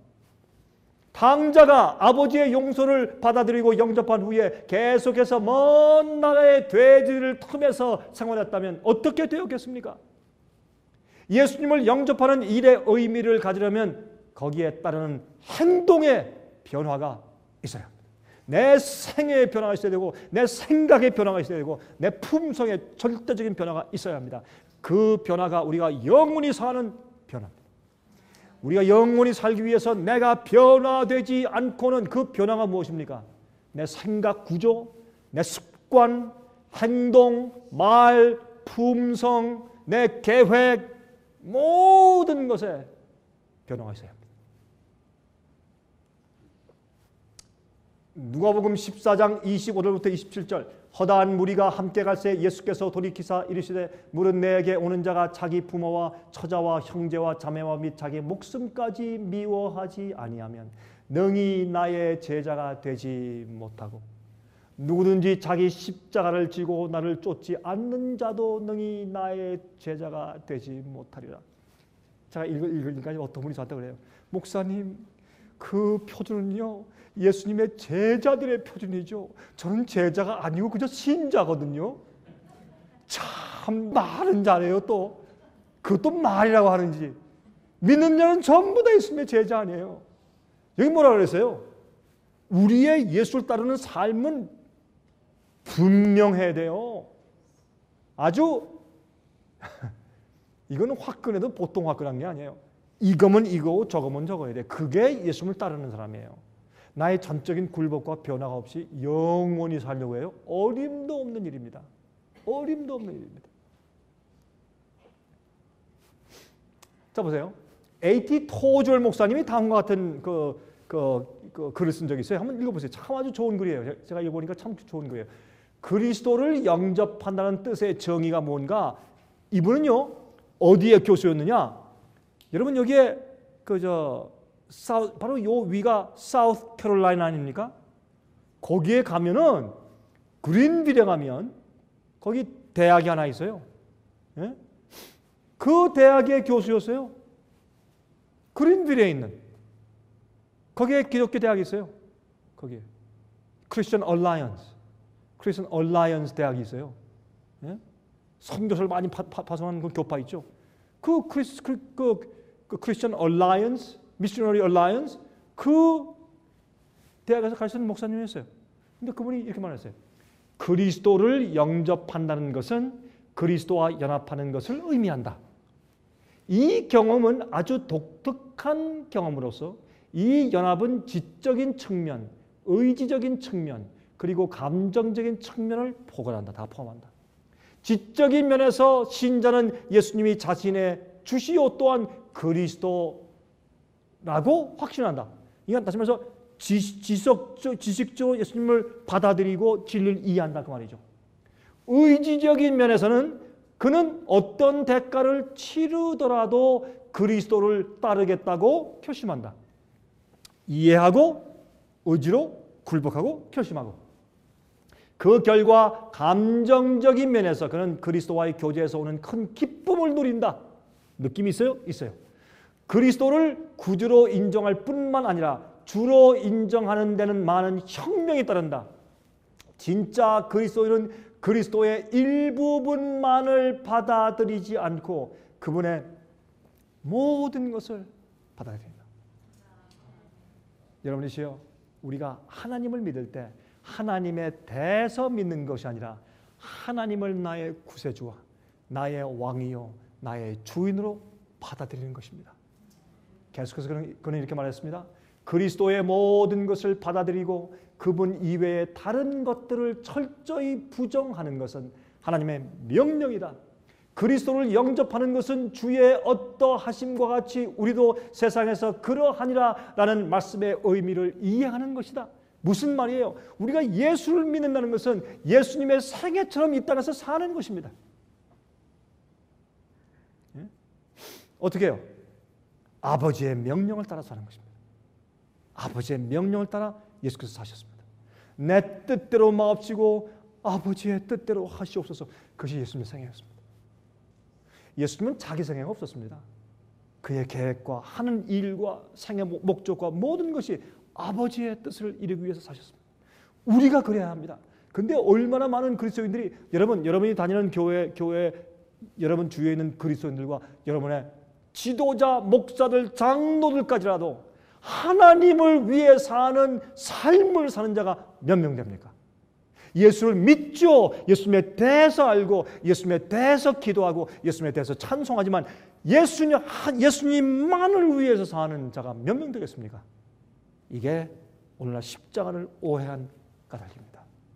S4: 당자가 아버지의 용서를 받아들이고 영접한 후에 계속해서 먼 나라의 돼지를 틈에서 생활했다면 어떻게 되었겠습니까? 예수님을 영접하는 일의 의미를 가지려면 거기에 따르는 행동의 변화가 있어야 합니다. 내 생애의 변화가 있어야 되고 내 생각의 변화가 있어야 되고 내 품성의 절대적인 변화가 있어야 합니다. 그 변화가 우리가 영원히 사는 변화입니다. 우리가 영원히 살기 위해서 내가 변화되지 않고는 그 변화가 무엇입니까? 내 생각 구조, 내 습관, 행동, 말, 품성, 내 계획 모든 것에 변화가 있어야 합니다. 누가복음 14장 25절부터 27절 허다한 무리가 함께 갈새 예수께서 돌이키사 이르시되 물은 내게 오는 자가 자기 부모와 처자와 형제와 자매와 및 자기 목숨까지 미워하지 아니하면 능히 나의 제자가 되지 못하고 누구든지 자기 십자가를 지고 나를 쫓지 않는 자도 능히 나의 제자가 되지 못하리라. 제가 읽으니까 어떤 분이 저한테 그래요. 목사님, 그 표준은요 예수님의 제자들의 표준이죠. 저는 제자가 아니고 그저 신자거든요. 참 말은 잘해요. 또 그것도 말이라고 하는지. 믿는 자는 전부 다 예수님의 제자 아니에요. 여기 뭐라 그랬어요? 우리의 예수를 따르는 삶은 분명해야 돼요. 아주 이거는 화끈해도 보통 화끈한 게 아니에요. 이거면 이거고 저거면 저거야 돼. 그게 예수님을 따르는 사람이에요. 나의 전적인 굴복과 변화가 없이 영원히 살려고 해요. 어림도 없는 일입니다. 어림도 없는 일입니다. 자 보세요. A.T. 토주얼 목사님이 다음과 같은 글을 쓴 적이 있어요. 한번 읽어보세요. 참 아주 좋은 글이에요. 제가 읽어보니까 참 좋은 글이에요. 그리스도를 영접한다는 뜻의 정의가 뭔가. 이분은요 어디에 교수였느냐? 여러분 여기에 바로 요 위가 사우스 캐롤라이나 아닙니까? 거기에 가면은 그린빌에 가면 거기 대학이 하나 있어요. 예? 그 대학의 교수였어요. 그린빌에 있는 거기에 기독교 대학이 있어요. 거기에 크리스천 얼라이언스. 크리스천 얼라이언스 대학이 있어요. 예? 선교사를 많이 파송하는 그 교파 있죠. 그 크리스천 얼라이언스, 미셔너리 얼라이언스 그 대학에서 가르치는 목사님이었어요. 근데 그분이 이렇게 말했어요. 그리스도를 영접한다는 것은 그리스도와 연합하는 것을 의미한다. 이 경험은 아주 독특한 경험으로서 이 연합은 지적인 측면, 의지적인 측면, 그리고 감정적인 측면을 포괄한다. 다 포함한다. 지적인 면에서 신자는 예수님이 자신의 주시오 또한 그리스도라고 확신한다. 이건 다시 말해서 지식적으로 예수님을 받아들이고 진리를 이해한다 그 말이죠. 의지적인 면에서는 그는 어떤 대가를 치르더라도 그리스도를 따르겠다고 결심한다. 이해하고 의지로 굴복하고 결심하고 그 결과 감정적인 면에서 그는 그리스도와의 교제에서 오는 큰 기쁨을 누린다. 느낌이 있어요? 있어요. 그리스도를 구주로 인정할 뿐만 아니라 주로 인정하는 데는 많은 혁명이 따른다. 진짜 그리스도인은 그리스도의 일부분만을 받아들이지 않고 그분의 모든 것을 받아들입니다. 여러분이시여, 우리가 하나님을 믿을 때 하나님에 대해서 믿는 것이 아니라 하나님을 나의 구세주와 나의 왕이요 나의 주인으로 받아들이는 것입니다. 계속해서 그는 이렇게 말했습니다. 그리스도의 모든 것을 받아들이고 그분 이외의 다른 것들을 철저히 부정하는 것은 하나님의 명령이다. 그리스도를 영접하는 것은 주의 어떠하심과 같이 우리도 세상에서 그러하니라 라는 말씀의 의미를 이해하는 것이다. 무슨 말이에요? 우리가 예수를 믿는다는 것은 예수님의 생애처럼 이 땅에서 사는 것입니다. 예? 어떻게 해요? 아버지의 명령을 따라 사는 것입니다. 아버지의 명령을 따라 예수께서 사셨습니다. 내 뜻대로 마옵시고 아버지의 뜻대로 하시옵소서. 그것이 예수님의 생애였습니다. 예수님은 자기 생애가 없었습니다. 그의 계획과 하는 일과 생애 목적과 모든 것이 아버지의 뜻을 이루기 위해서 사셨습니다. 우리가 그래야 합니다. 근데 얼마나 많은 그리스도인들이 여러분이 다니는 교회 여러분 주위에 있는 그리스도인들과 여러분의 지도자, 목사들, 장로들까지라도 하나님을 위해 사는 삶을 사는 자가 몇 명 됩니까? 예수를 믿죠. 예수님에 대해서 알고 예수님에 대해서 기도하고 예수님에 대해서 찬송하지만 예수님만을 위해서 사는 자가 몇 명 되겠습니까? 이게 오늘날 십자가를 오해한 까닭입니다.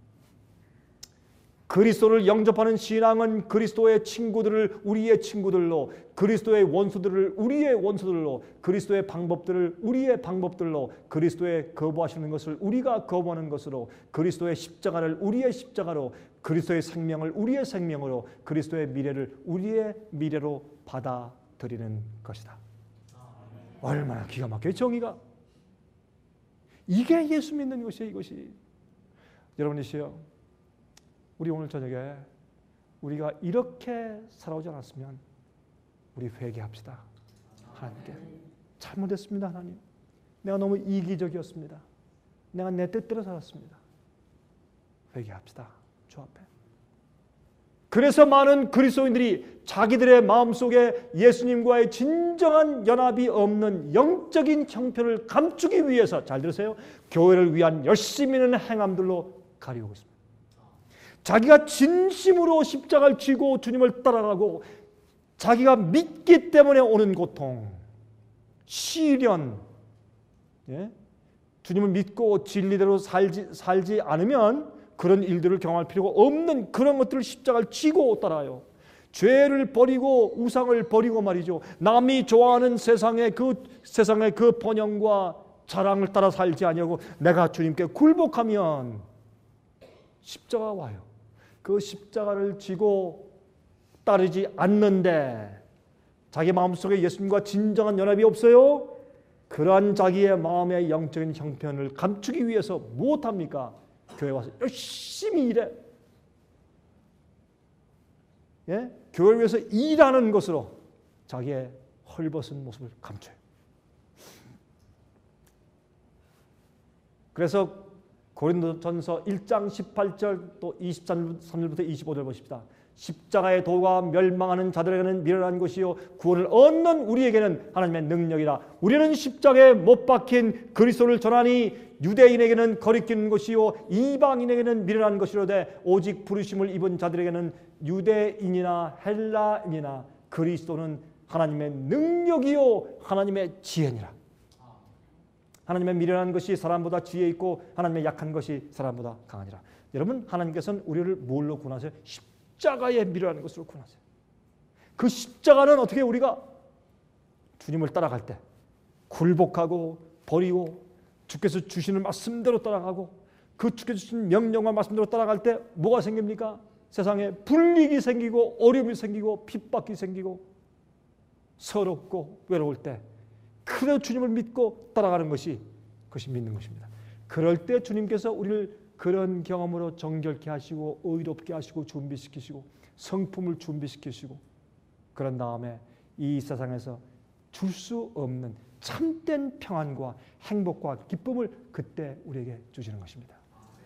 S4: 그리스도를 영접하는 신앙은 그리스도의 친구들을 우리의 친구들로, 그리스도의 원수들을 우리의 원수들로, 그리스도의 방법들을 우리의 방법들로, 그리스도의 거부하시는 것을 우리가 거부하는 것으로, 그리스도의 십자가를 우리의 십자가로, 그리스도의 생명을 우리의 생명으로, 그리스도의 미래를 우리의 미래로 받아들이는 것이다. 얼마나 기가 막혀요, 정의가. 이게 예수 믿는 것이에요, 이것이. 여러분이시여, 우리 오늘 저녁에 우리가 이렇게 살아오지 않았으면 우리 회개합시다. 하나님께 잘못했습니다. 하나님, 내가 너무 이기적이었습니다. 내가 내 뜻대로 살았습니다. 회개합시다. 주 앞에. 그래서 많은 그리스도인들이 자기들의 마음속에 예수님과의 진정한 연합이 없는 영적인 형편을 감추기 위해서, 잘 들으세요, 교회를 위한 열심히 있는 행함들로 가리우고 있습니다. 자기가 진심으로 십자가를 쥐고 주님을 따라가고 자기가 믿기 때문에 오는 고통, 시련, 주님을 믿고 진리대로 살지 않으면 그런 일들을 경험할 필요가 없는 그런 것들을 십자가를 쥐고 따라요. 죄를 버리고 우상을 버리고 말이죠. 남이 좋아하는 세상의 그 번영과 자랑을 따라 살지 아니하고 내가 주님께 굴복하면 십자가가 와요. 그 십자가를 지고 따르지 않는데 자기 마음속에 예수님과 진정한 연합이 없어요. 그러한 자기의 마음의 영적인 형편을 감추기 위해서 무엇합니까? 교회 와서 열심히 일해. 예? 교회를 위해서 일하는 것으로 자기의 헐벗은 모습을 감춰요. 그래서 고린도전서 1장 18절 또 23절부터 25절 보십시다. 십자가의 도가 멸망하는 자들에게는 미련한 것이요 구원을 얻는 우리에게는 하나님의 능력이라. 우리는 십자가에 못 박힌 그리스도를 전하니 유대인에게는 거리끼는 것이요 이방인에게는 미련한 것이로되 오직 부르심을 입은 자들에게는 유대인이나 헬라인이나 그리스도는 하나님의 능력이요 하나님의 지혜니라. 하나님의 미련한 것이 사람보다 지혜 있고 하나님의 약한 것이 사람보다 강하니라. 여러분, 하나님께서는 우리를 뭘로 구원하세요? 십자가에 미련한 것으로 구원하세요. 그 십자가는 어떻게 우리가 주님을 따라갈 때 굴복하고 버리고 주께서 주시는 말씀대로 따라가고 그 주께서 주신 명령과 말씀대로 따라갈 때 뭐가 생깁니까? 세상에 불이익이 생기고 어려움이 생기고 핍박이 생기고 서럽고 외로울 때 그래도 주님을 믿고 따라가는 것이 그것이 믿는 것입니다. 그럴 때 주님께서 우리를 그런 경험으로 정결케 하시고 의롭게 하시고 준비시키시고 성품을 준비시키시고 그런 다음에 이 세상에서 줄 수 없는 참된 평안과 행복과 기쁨을 그때 우리에게 주시는 것입니다.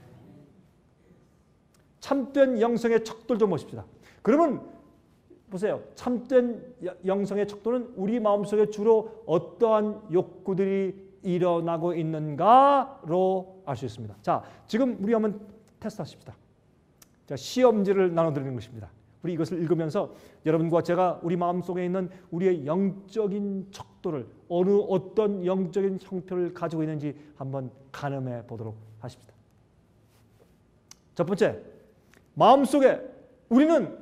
S4: 참된 영성의 척도를 좀 보십시다. 그러면 보세요. 참된 영성의 척도는 우리 마음속에 주로 어떠한 욕구들이 일어나고 있는가로 알 수 있습니다. 자, 지금 우리 한번 테스트하십시다. 자, 시험지를 나눠드리는 것입니다. 우리 이것을 읽으면서 여러분과 제가 우리 마음속에 있는 우리의 영적인 척도를 어떤 영적인 형태를 가지고 있는지 한번 가늠해 보도록 하십시다. 첫 번째, 마음속에 우리는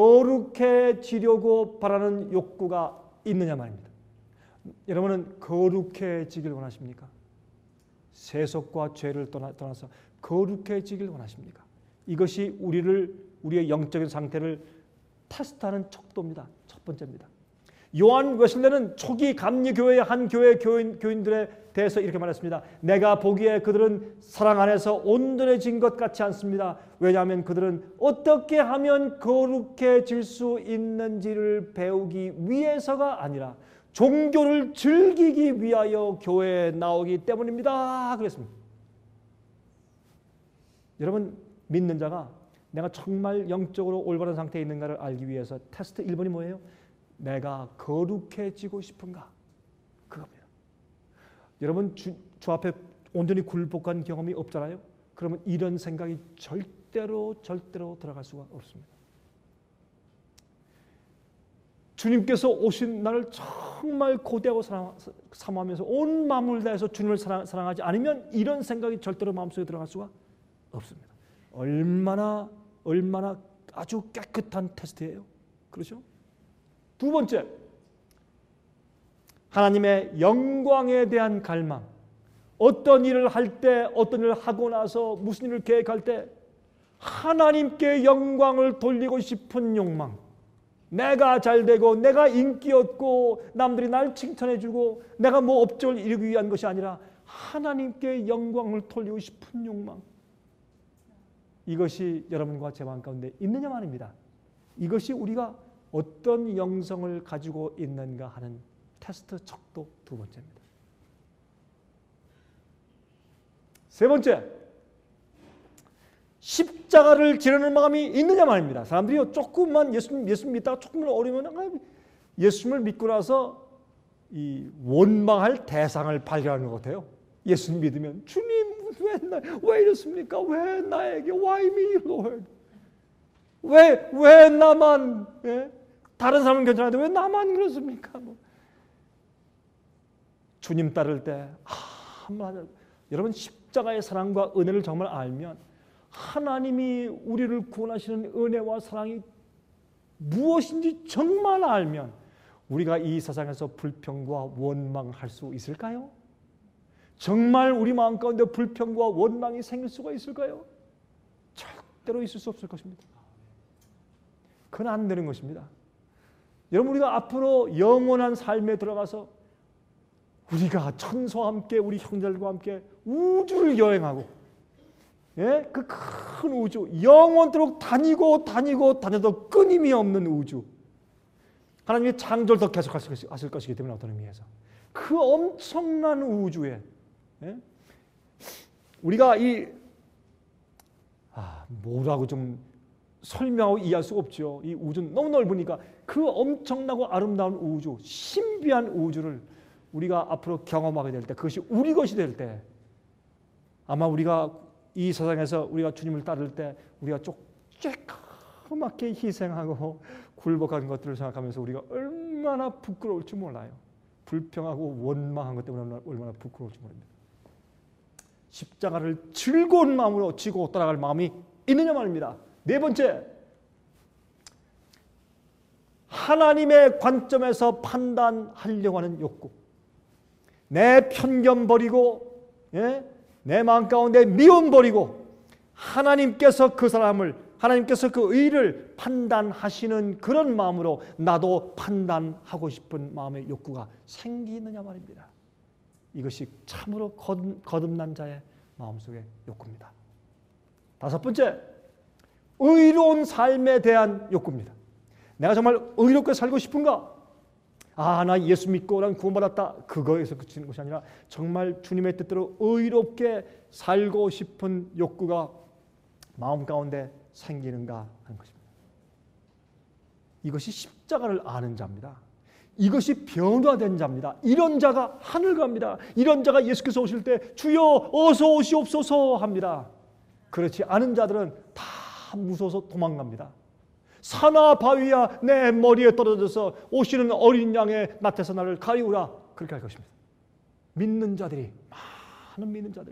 S4: 거룩해지려고 바라는 욕구가 있느냐 말입니다. 여러분은 거룩해지길 원하십니까? 세속과 죄를 떠나서 거룩해지길 원하십니까? 이것이 우리의 영적인 상태를 테스트하는 척도입니다. 첫 번째입니다. 요한 웨슬레는 초기 감리교회의 한 교회 교인들에 대해서 이렇게 말했습니다. 내가 보기에 그들은 사랑 안에서 온전해진 것 같지 않습니다. 왜냐하면 그들은 어떻게 하면 거룩해질 수 있는지를 배우기 위해서가 아니라 종교를 즐기기 위하여 교회에 나오기 때문입니다. 그랬습니다. 여러분, 믿는 자가 내가 정말 영적으로 올바른 상태에 있는가를 알기 위해서 테스트 1번이 뭐예요? 내가 거룩해지고 싶은가? 그겁니다. 여러분, 주 앞에 온전히 굴복한 경험이 없잖아요? 그러면 이런 생각이 절대로 들어갈 수가 없습니다. 주님께서 오신 나를 정말 고대하고 사모하면서 온 마음을 다해서 주님을 사랑하지 않으면 이런 생각이 절대로 마음속에 들어갈 수가 없습니다. 얼마나 아주 깨끗한 테스트예요. 그렇죠? 두 번째, 하나님의 영광에 대한 갈망. 어떤 일을 할 때, 어떤 일을 하고 나서 무슨 일을 계획할 때 하나님께 영광을 돌리고 싶은 욕망. 내가 잘되고 내가 인기 얻고 남들이 날 칭찬해주고 내가 뭐 업적을 이루기 위한 것이 아니라 하나님께 영광을 돌리고 싶은 욕망. 이것이 여러분과 제 마음 가운데 있느냐 말입니다. 이것이 우리가 어떤 영성을 가지고 있는가 하는 테스트 척도 두 번째입니다. 세 번째, 십자가를 지르는 마음이 있느냐 말입니다. 사람들이 조금만 예수님 믿다가 조금만 어려우면 예수님을 믿고 나서 이 원망할 대상을 발견하는 것 같아요. 예수님 믿으면 주님 왜 이렇습니까? 왜 나에게 Why me, Lord? 왜 나만? 예? 다른 사람은 괜찮은데 왜 나만 그렇습니까? 주님 따를 때 여러분 십자가의 사랑과 은혜를 정말 알면 하나님이 우리를 구원하시는 은혜와 사랑이 무엇인지 정말 알면 우리가 이 세상에서 불평과 원망할 수 있을까요? 정말 우리 마음 가운데 불평과 원망이 생길 수가 있을까요? 절대로 있을 수 없을 것입니다. 그건 안 되는 것입니다. 여러분, 우리가 앞으로 영원한 삶에 들어가서 우리가 천사와 함께 우리 형제들과 함께 우주를 여행하고 그 큰 우주, 영원토록 다녀도 끊임이 없는 우주. 하나님의 창조를 더 계속하실 것이기 때문에 어떤 의미에서 그 엄청난 우주에 우리가 이 뭐라고 좀 설명하고 이해할 수가 없죠. 이 우주는 너무 넓으니까 그 엄청나고 아름다운 우주, 신비한 우주를 우리가 앞으로 경험하게 될 때, 그것이 우리 것이 될 때, 아마 우리가 이 세상에서 우리가 주님을 따를 때 우리가 조그맣게 희생하고 굴복한 것들을 생각하면서 우리가 얼마나 부끄러울지 몰라요. 불평하고 원망한 것 때문에 얼마나 부끄러울지 모릅니다. 십자가를 즐거운 마음으로 지고 따라갈 마음이 있느냐 말입니다. 네 번째, 하나님의 관점에서 판단하려고 하는 욕구. 내 편견 버리고, 내 마음 가운데 미움 버리고 하나님께서 그 사람을, 하나님께서 그 의를 판단하시는 그런 마음으로 나도 판단하고 싶은 마음의 욕구가 생기느냐 말입니다. 이것이 참으로 거듭난 자의 마음속의 욕구입니다. 다섯 번째, 의로운 삶에 대한 욕구입니다. 내가 정말 의롭게 살고 싶은가? 나 예수 믿고 난 구원받았다. 그거에서 그치는 것이 아니라 정말 주님의 뜻대로 의롭게 살고 싶은 욕구가 마음 가운데 생기는가 하는 것입니다. 이것이 십자가를 아는 자입니다. 이것이 변화된 자입니다. 이런 자가 하늘 갑니다. 이런 자가 예수께서 오실 때 주여 어서 오시옵소서 합니다. 그렇지 않은 자들은 다 무서워서 도망갑니다. 산아 바위야 내 머리에 떨어져서 오시는 어린 양의 낯에서 나를 가리우라. 그렇게 할 것입니다. 믿는 자들이, 많은 믿는 자들이.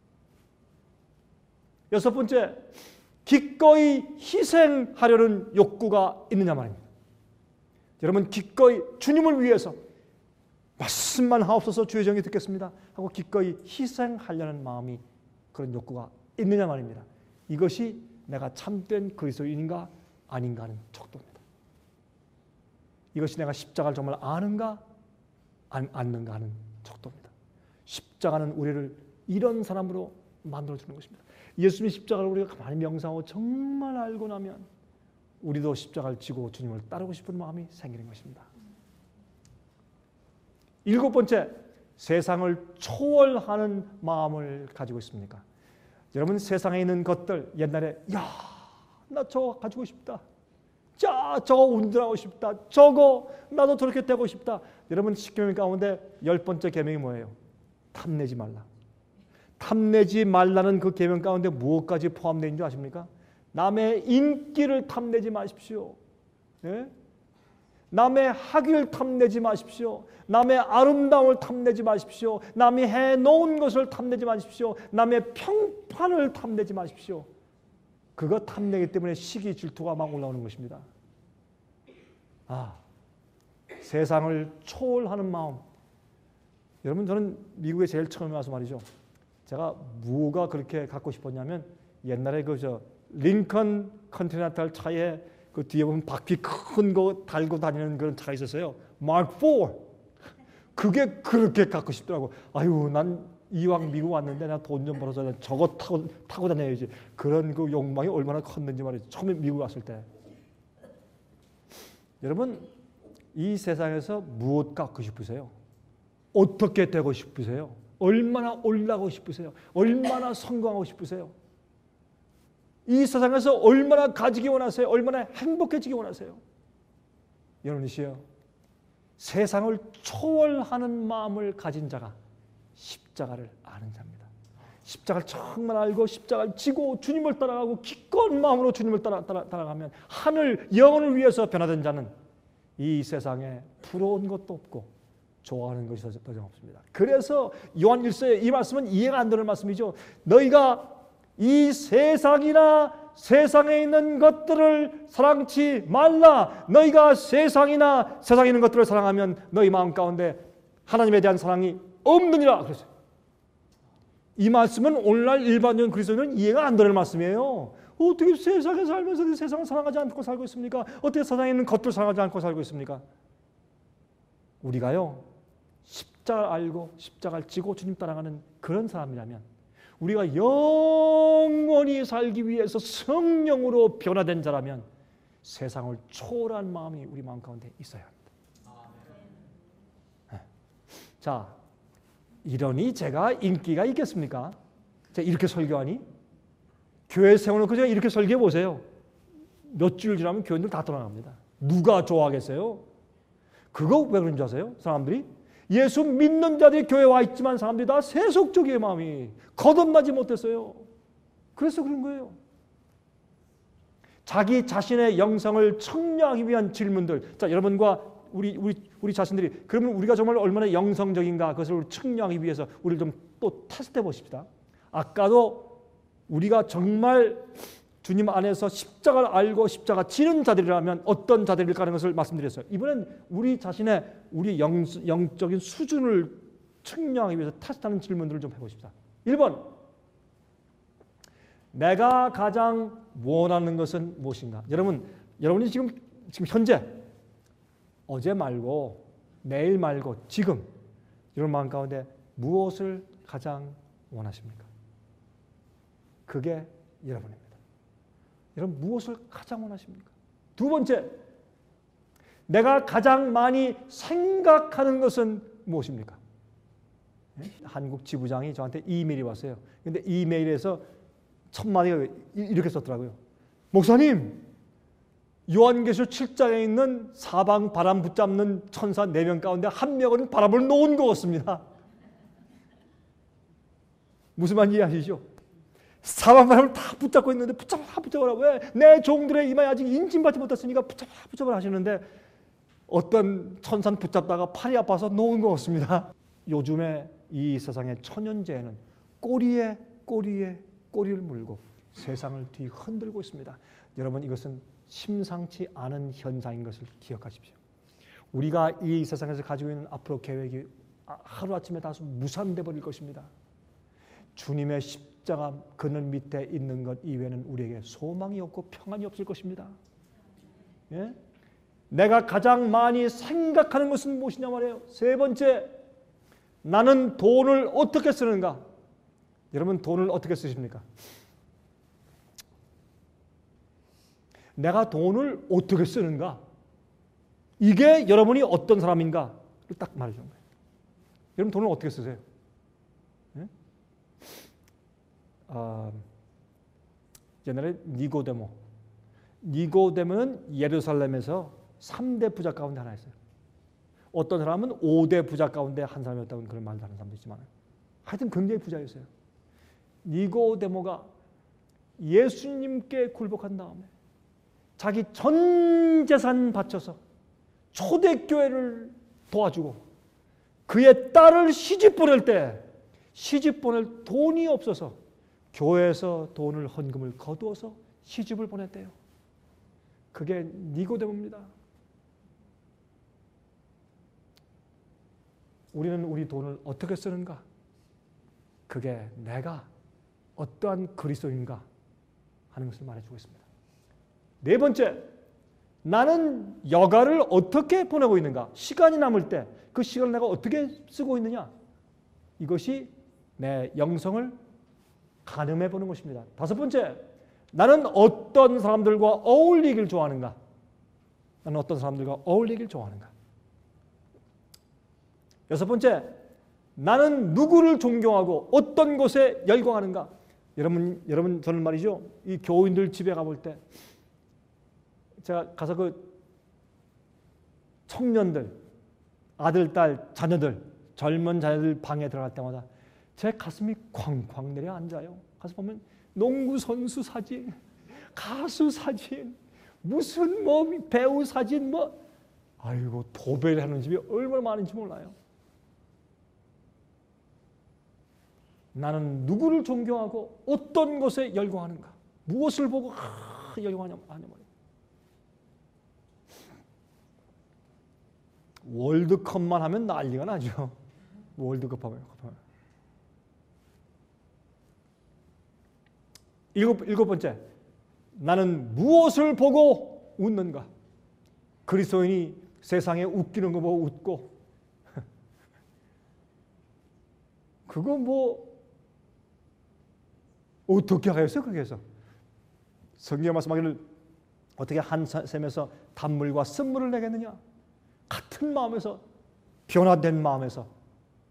S4: 여섯 번째, 기꺼이 희생하려는 욕구가 있느냐 말입니다. 여러분, 기꺼이 주님을 위해서 말씀만 하옵소서 주의 정이 듣겠습니다 하고 기꺼이 희생하려는 마음이, 그런 욕구가 있느냐 말입니다. 이것이 내가 참된 그리스도인인가 아닌가 하는 척도입니다. 이것이 내가 십자가를 정말 아는가 않는가 하는 척도입니다. 십자가는 우리를 이런 사람으로 만들어주는 것입니다. 예수님의 십자가를 우리가 가만히 명상하고 정말 알고 나면 우리도 십자가를 지고 주님을 따르고 싶은 마음이 생기는 것입니다. 일곱 번째, 세상을 초월하는 마음을 가지고 있습니까? 여러분, 세상에 있는 것들, 옛날에 나 저거 가지고 싶다. 저거 운전하고 싶다. 저거 나도 저렇게 되고 싶다. 여러분, 10계명 가운데 10번째 계명이 뭐예요? 탐내지 말라. 탐내지 말라는 그 계명 가운데 무엇까지 포함되어 있는 줄 아십니까? 남의 인기를 탐내지 마십시오. 남의 학위를 탐내지 마십시오. 남의 아름다움을 탐내지 마십시오. 남이 해놓은 것을 탐내지 마십시오. 남의 평판을 탐내지 마십시오. 그거 탐내기 때문에 시기 질투가 막 올라오는 것입니다. 세상을 초월하는 마음. 여러분, 저는 미국에 제일 처음에 와서 말이죠. 제가 뭐가 그렇게 갖고 싶었냐면, 옛날에 링컨 컨티넨탈 차에 그 뒤에 보면 바퀴 큰 거 달고 다니는 그런 차가 있었어요. 마크 4. 그게 그렇게 갖고 싶더라고. 난 이왕 미국 왔는데 나 돈 좀 벌어서 저거 타고 다녀야지. 그런 그 욕망이 얼마나 컸는지 말이죠. 처음에 미국 왔을 때. 여러분, 이 세상에서 무엇 갖고 싶으세요? 어떻게 되고 싶으세요? 얼마나 올라가고 싶으세요? 얼마나 성공하고 싶으세요? 이 세상에서 얼마나 가지기 원하세요? 얼마나 행복해지기 원하세요? 여러분이시여, 세상을 초월하는 마음을 가진 자가 십자가를 아는 자입니다. 십자가를 정말 알고 십자가를 지고 주님을 따라가고 기꺼운 마음으로 주님을 따라가면 하늘 영혼을 위해서 변화된 자는 이 세상에 부러운 것도 없고 좋아하는 것이 더 이상 없습니다. 그래서 요한 1서에 이 말씀은 이해가 안 되는 말씀이죠. 너희가 이 세상이나 세상에 있는 것들을 사랑치 말라. 너희가 세상이나 세상에 있는 것들을 사랑하면 너희 마음 가운데 하나님에 대한 사랑이 없느니라. 그랬어요. 이 말씀은 오늘날 일반적인 그리스도인은 이해가 안 되는 말씀이에요. 어떻게 세상에 살면서 세상을 사랑하지 않고 살고 있습니까? 어떻게 세상에 있는 것들을 사랑하지 않고 살고 있습니까? 우리가요, 십자가를 알고 십자가를 지고 주님 따라가는 그런 사람이라면, 우리가 영원히 살기 위해서 성령으로 변화된 자라면 세상을 초월한 마음이 우리 마음 가운데 있어야 합니다. 자, 이러니 제가 인기가 있겠습니까? 제가 이렇게 설교하니? 교회 세워놓고 그냥 이렇게 설계해 보세요. 몇 주일 지나면 교인들 다 떠나갑니다. 누가 좋아하겠어요? 그거 왜 그런 줄 아세요? 사람들이 예수 믿는 자들이 교회에 와 있지만 사람들이 다 세속적인 마음이 거듭나지 못했어요. 그래서 그런 거예요. 자기 자신의 영성을 청량하기 위한 질문들. 자, 여러분과 우리 자신들이 그러면 우리가 정말 얼마나 영성적인가 그것을 측량하기 위해서 우리를 좀 또 테스트해 보십시다. 아까도 우리가 정말 주님 안에서 십자가를 알고 십자가 지는 자들이라면 어떤 자들일까 하는 것을 말씀드렸어요. 이번엔 우리 자신의 우리 영적인 수준을 측량하기 위해서 테스트하는 질문들을 좀 해보십시다. 1번, 내가 가장 원하는 것은 무엇인가? 여러분이 지금 현재 어제 말고 내일 말고 지금 이런 마음 가운데 무엇을 가장 원하십니까? 그게 여러분입니다. 여러분 무엇을 가장 원하십니까? 두 번째, 내가 가장 많이 생각하는 것은 무엇입니까? 한국 지부장이 저한테 이메일이 왔어요. 근데 이메일에서 첫 마디가 이렇게 썼더라고요. 목사님, 요한계시록 7장에 있는 사방 바람 붙잡는 천사 4명 가운데 한 명은 바람을 놓은 것 같습니다. 무슨 말인지 이해하시죠? 사방 바람을 다 붙잡고 있는데 붙잡아라. 왜? 내 종들의 이마에 아직 인침받지 못했으니까 붙잡아라 하시는데 어떤 천사는 붙잡다가 팔이 아파서 놓은 것 같습니다. 요즘에 이 세상의 천연재해는 꼬리에 꼬리를 물고 세상을 뒤흔들고 있습니다. 여러분 이것은 심상치 않은 현상인 것을 기억하십시오. 우리가 이 세상에서 가지고 있는 앞으로 계획이 하루아침에 다 무산돼 버릴 것입니다. 주님의 십자가 그늘 밑에 있는 것 이외에는 우리에게 소망이 없고 평안이 없을 것입니다. 예? 내가 가장 많이 생각하는 것은 무엇이냐 말이에요. 세 번째, 나는 돈을 어떻게 쓰는가? 여러분 돈을 어떻게 쓰십니까? 내가 돈을 어떻게 쓰는가? 이게 여러분이 어떤 사람인가를 딱 말해주는 거예요. 여러분 돈을 어떻게 쓰세요? 네? 옛날에 니고데모는 예루살렘에서 3대 부자 가운데 하나였어요. 어떤 사람은 5대 부자 가운데 한 사람이었다고 그런 말도 하는 사람도 있지만 하여튼 굉장히 부자였어요. 니고데모가 예수님께 굴복한 다음에 자기 전 재산 바쳐서 초대교회를 도와주고 그의 딸을 시집 보낼 때 시집 보낼 돈이 없어서 교회에서 돈을 헌금을 거두어서 시집을 보냈대요. 그게 니고데모입니다. 우리는 우리 돈을 어떻게 쓰는가? 그게 내가 어떠한 그리스도인가 하는 것을 말해주고 있습니다. 네 번째, 나는 여가를 어떻게 보내고 있는가? 시간이 남을 때 그 시간을 내가 어떻게 쓰고 있느냐? 이것이 내 영성을 가늠해 보는 것입니다. 다섯 번째, 나는 어떤 사람들과 어울리길 좋아하는가? 나는 어떤 사람들과 어울리길 좋아하는가? 여섯 번째, 나는 누구를 존경하고 어떤 곳에 열광하는가? 여러분 저는 말이죠. 이 교인들 집에 가볼 때 제가 가서 그 청년들, 아들, 딸, 자녀들, 젊은 자녀들 방에 들어갈 때마다 제 가슴이 쾅쾅 내려 앉아요. 가서 보면 농구 선수 사진, 가수 사진, 무슨 배우 사진 아이고 도배를 하는 집이 얼마나 많은지 몰라요. 나는 누구를 존경하고 어떤 것에 열광하는가? 무엇을 보고 열광하냐 말이에요. 월드컵만 하면 난리가 나죠. 월드컵 하면. 일곱 번째, 나는 무엇을 보고 웃는가? 그리스도인이 세상에 웃기는 거 보고 웃고 그거 어떻게 하겠어요? 거기에서 성경 말씀하기를 어떻게 한 샘에서 단물과 쓴물을 내겠느냐? 같은 마음에서 변화된 마음에서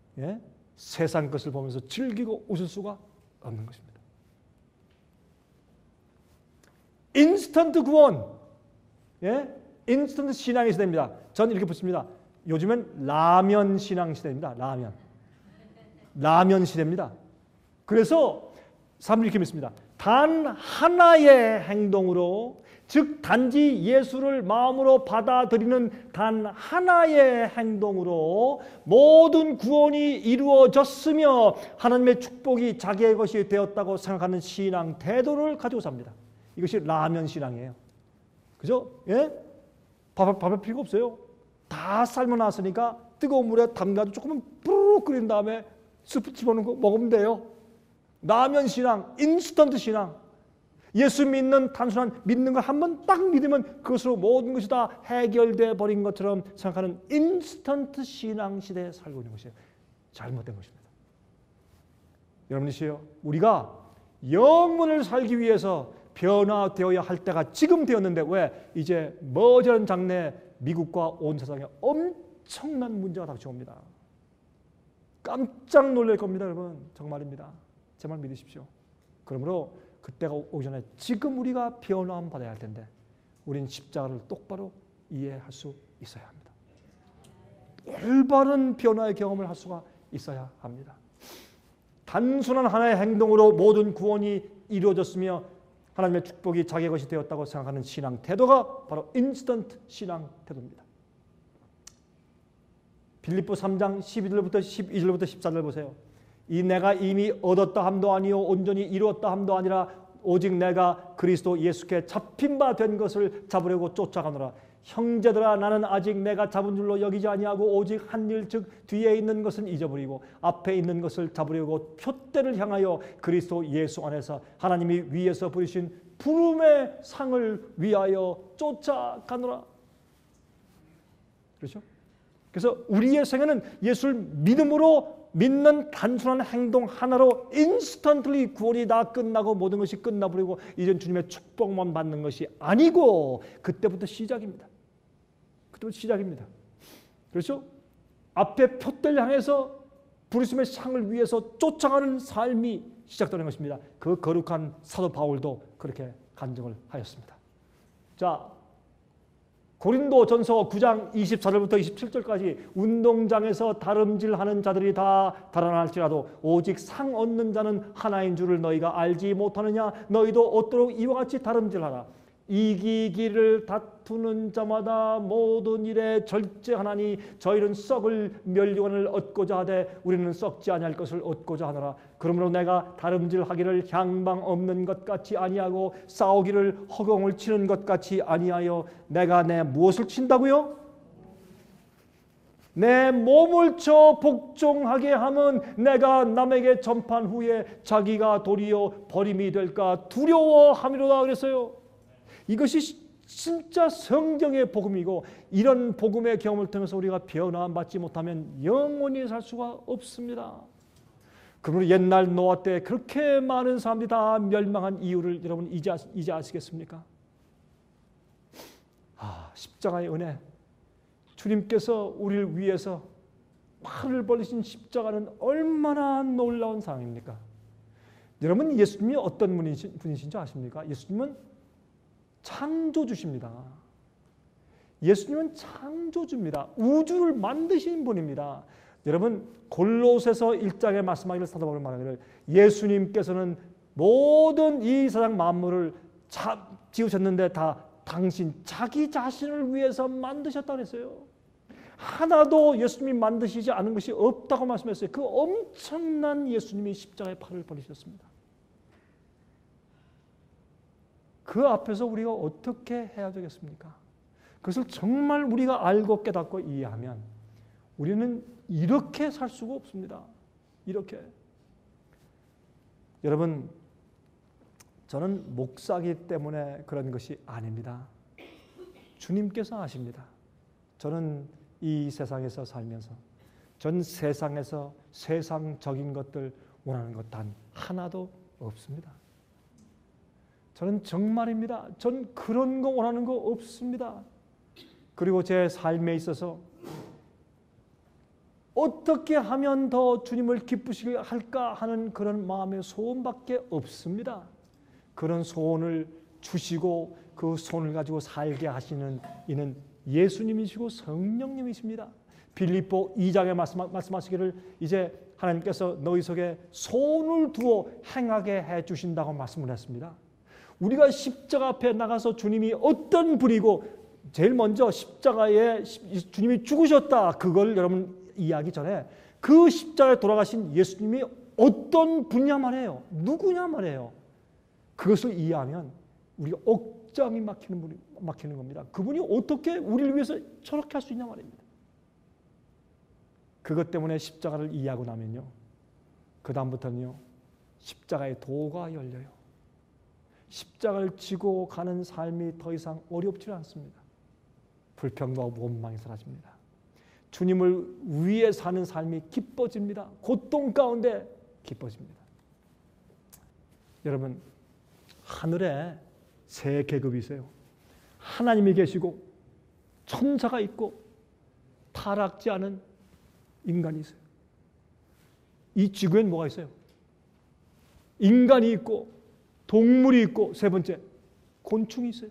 S4: 세상 것을 보면서 즐기고 웃을 수가 없는 것입니다. 인스턴트 구원, 예? 인스턴트 신앙이 시대입니다. 전 이렇게 붙습니다. 요즘엔 라면 신앙 시대입니다. 라면 시대입니다. 그래서 사람들이 이렇게 믿습니다. 단 하나의 행동으로, 즉 단지 예수를 마음으로 받아들이는 단 하나의 행동으로 모든 구원이 이루어졌으며 하나님의 축복이 자기의 것이 되었다고 생각하는 신앙 태도를 가지고 삽니다. 이것이 라면 신앙이에요. 그죠? 예? 밥할 필요가 없어요. 다 삶아놨으니까 뜨거운 물에 담가서 조금만 부르륵 끓인 다음에 스프 집어넣고 먹으면 돼요. 라면 신앙, 인스턴트 신앙. 예수 믿는 단순한 믿는 걸 한 번 딱 믿으면 그것으로 모든 것이 다 해결돼 버린 것처럼 생각하는 인스턴트 신앙 시대에 살고 있는 것이에요. 잘못된 것입니다. 여러분이시여, 우리가 영혼을 살기 위해서 변화되어야 할 때가 지금 되었는데 왜 이제 머지않은 장래에 미국과 온 세상에 엄청난 문제가 닥쳐옵니다. 깜짝 놀랄 겁니다, 여러분. 정말입니다. 제 말 믿으십시오. 그러므로 그때가 오기 전에 지금 우리가 변화함 받아야 할 텐데 우린 십자가를 똑바로 이해할 수 있어야 합니다. 올바른 변화의 경험을 할 수가 있어야 합니다. 단순한 하나의 행동으로 모든 구원이 이루어졌으며 하나님의 축복이 자기의 것이 되었다고 생각하는 신앙 태도가 바로 인스턴트 신앙 태도입니다. 빌립보 3장 12절부터 14절 보세요. 이 내가 이미 얻었다 함도 아니요 온전히 이루었다 함도 아니라 오직 내가 그리스도 예수께 잡힌 바 된 것을 잡으려고 쫓아가노라. 형제들아, 나는 아직 내가 잡은 줄로 여기지 아니하고 오직 한 일, 즉 뒤에 있는 것은 잊어버리고 앞에 있는 것을 잡으려고 표대를 향하여 그리스도 예수 안에서 하나님이 위에서 부르신 부름의 상을 위하여 쫓아가노라. 그렇죠? 그래서 우리의 생애는 예수를 믿음으로 믿는 단순한 행동 하나로 인스턴트리 구원이 다 끝나고 모든 것이 끝나버리고 이젠 주님의 축복만 받는 것이 아니고 그때부터 시작입니다. 그때부터 시작입니다. 그렇죠? 앞에 표대를 향해서 부르심의 상을 위해서 쫓아가는 삶이 시작되는 것입니다. 그 거룩한 사도 바울도 그렇게 간증을 하였습니다. 자, 고린도전서 9장 24절부터 27절까지 운동장에서 다름질하는 자들이 다 달아날지라도 오직 상 얻는 자는 하나인 줄을 너희가 알지 못하느냐. 너희도 얻도록 이와 같이 다름질하라. 이기기를 다투는 자마다 모든 일에 절제하나니 저희는 썩을 멸류관을 얻고자 하되 우리는 썩지 아니할 것을 얻고자 하노라. 그러므로 내가 다름질하기를 향방 없는 것 같이 아니하고 싸우기를 허공을 치는 것 같이 아니하여 내가 내 무엇을 친다고요? 내 몸을 쳐 복종하게 하면 내가 남에게 전판 후에 자기가 도리어 버림이 될까 두려워함이로다 그랬어요. 이것이 진짜 성경의 복음이고 이런 복음의 경험을 통해서 우리가 변화받지 못하면 영원히 살 수가 없습니다. 그러므로 옛날 노아 때 그렇게 많은 사람들이 다 멸망한 이유를 여러분 이제 아시겠습니까? 십자가의 은혜. 주님께서 우리를 위해서 팔을 벌리신 십자가는 얼마나 놀라운 사랑입니까? 여러분, 예수님이 어떤 분이신지 아십니까? 예수님은 창조주십니다. 예수님은 창조주입니다. 우주를 만드신 분입니다. 여러분, 골로새서 1장에 말씀하기를 사도 바울은 말하기를 예수님께서는 모든 이 세상 만물을 지으셨는데 다 당신 자기 자신을 위해서 만드셨다 그랬어요. 하나도 예수님이 만드시지 않은 것이 없다고 말씀했어요. 그 엄청난 예수님이 십자가에 팔을 벌리셨습니다. 그 앞에서 우리가 어떻게 해야 되겠습니까? 그것을 정말 우리가 알고 깨닫고 이해하면 우리는 이렇게 살 수가 없습니다. 이렇게. 여러분, 저는 목사기 때문에 그런 것이 아닙니다. 주님께서 아십니다. 저는 이 세상에서 살면서 전 세상에서 세상적인 것들 원하는 것 단 하나도 없습니다. 저는 정말입니다. 전 그런 거 원하는 거 없습니다. 그리고 제 삶에 있어서 어떻게 하면 더 주님을 기쁘시게 할까 하는 그런 마음의 소원밖에 없습니다. 그런 소원을 주시고 그 손을 가지고 살게 하시는 이는 예수님이시고 성령님이십니다. 빌립보 2장에 말씀하시기를 이제 하나님께서 너희 속에 손을 두어 행하게 해주신다고 말씀을 했습니다. 우리가 십자가 앞에 나가서 주님이 어떤 분이고 제일 먼저 십자가에 주님이 죽으셨다. 그걸 여러분 이해하기 전에 그 십자가에 돌아가신 예수님이 어떤 분이냐 말이에요. 누구냐 말이에요. 그것을 이해하면 우리가 억장이 막히는 겁니다. 그분이 어떻게 우리를 위해서 저렇게 할 수 있냐 말입니다. 그것 때문에 십자가를 이해하고 나면요. 그 다음부터는요. 십자가의 도가 열려요. 십자가를 지고 가는 삶이 더 이상 어렵지 않습니다. 불평과 원망이 사라집니다. 주님을 위해 사는 삶이 기뻐집니다. 고통 가운데 기뻐집니다. 여러분, 하늘에 세 계급이 있어요. 하나님이 계시고 천사가 있고 타락지 않은 인간이 있어요. 이 지구엔 뭐가 있어요? 인간이 있고 동물이 있고 세 번째 곤충이 있어요.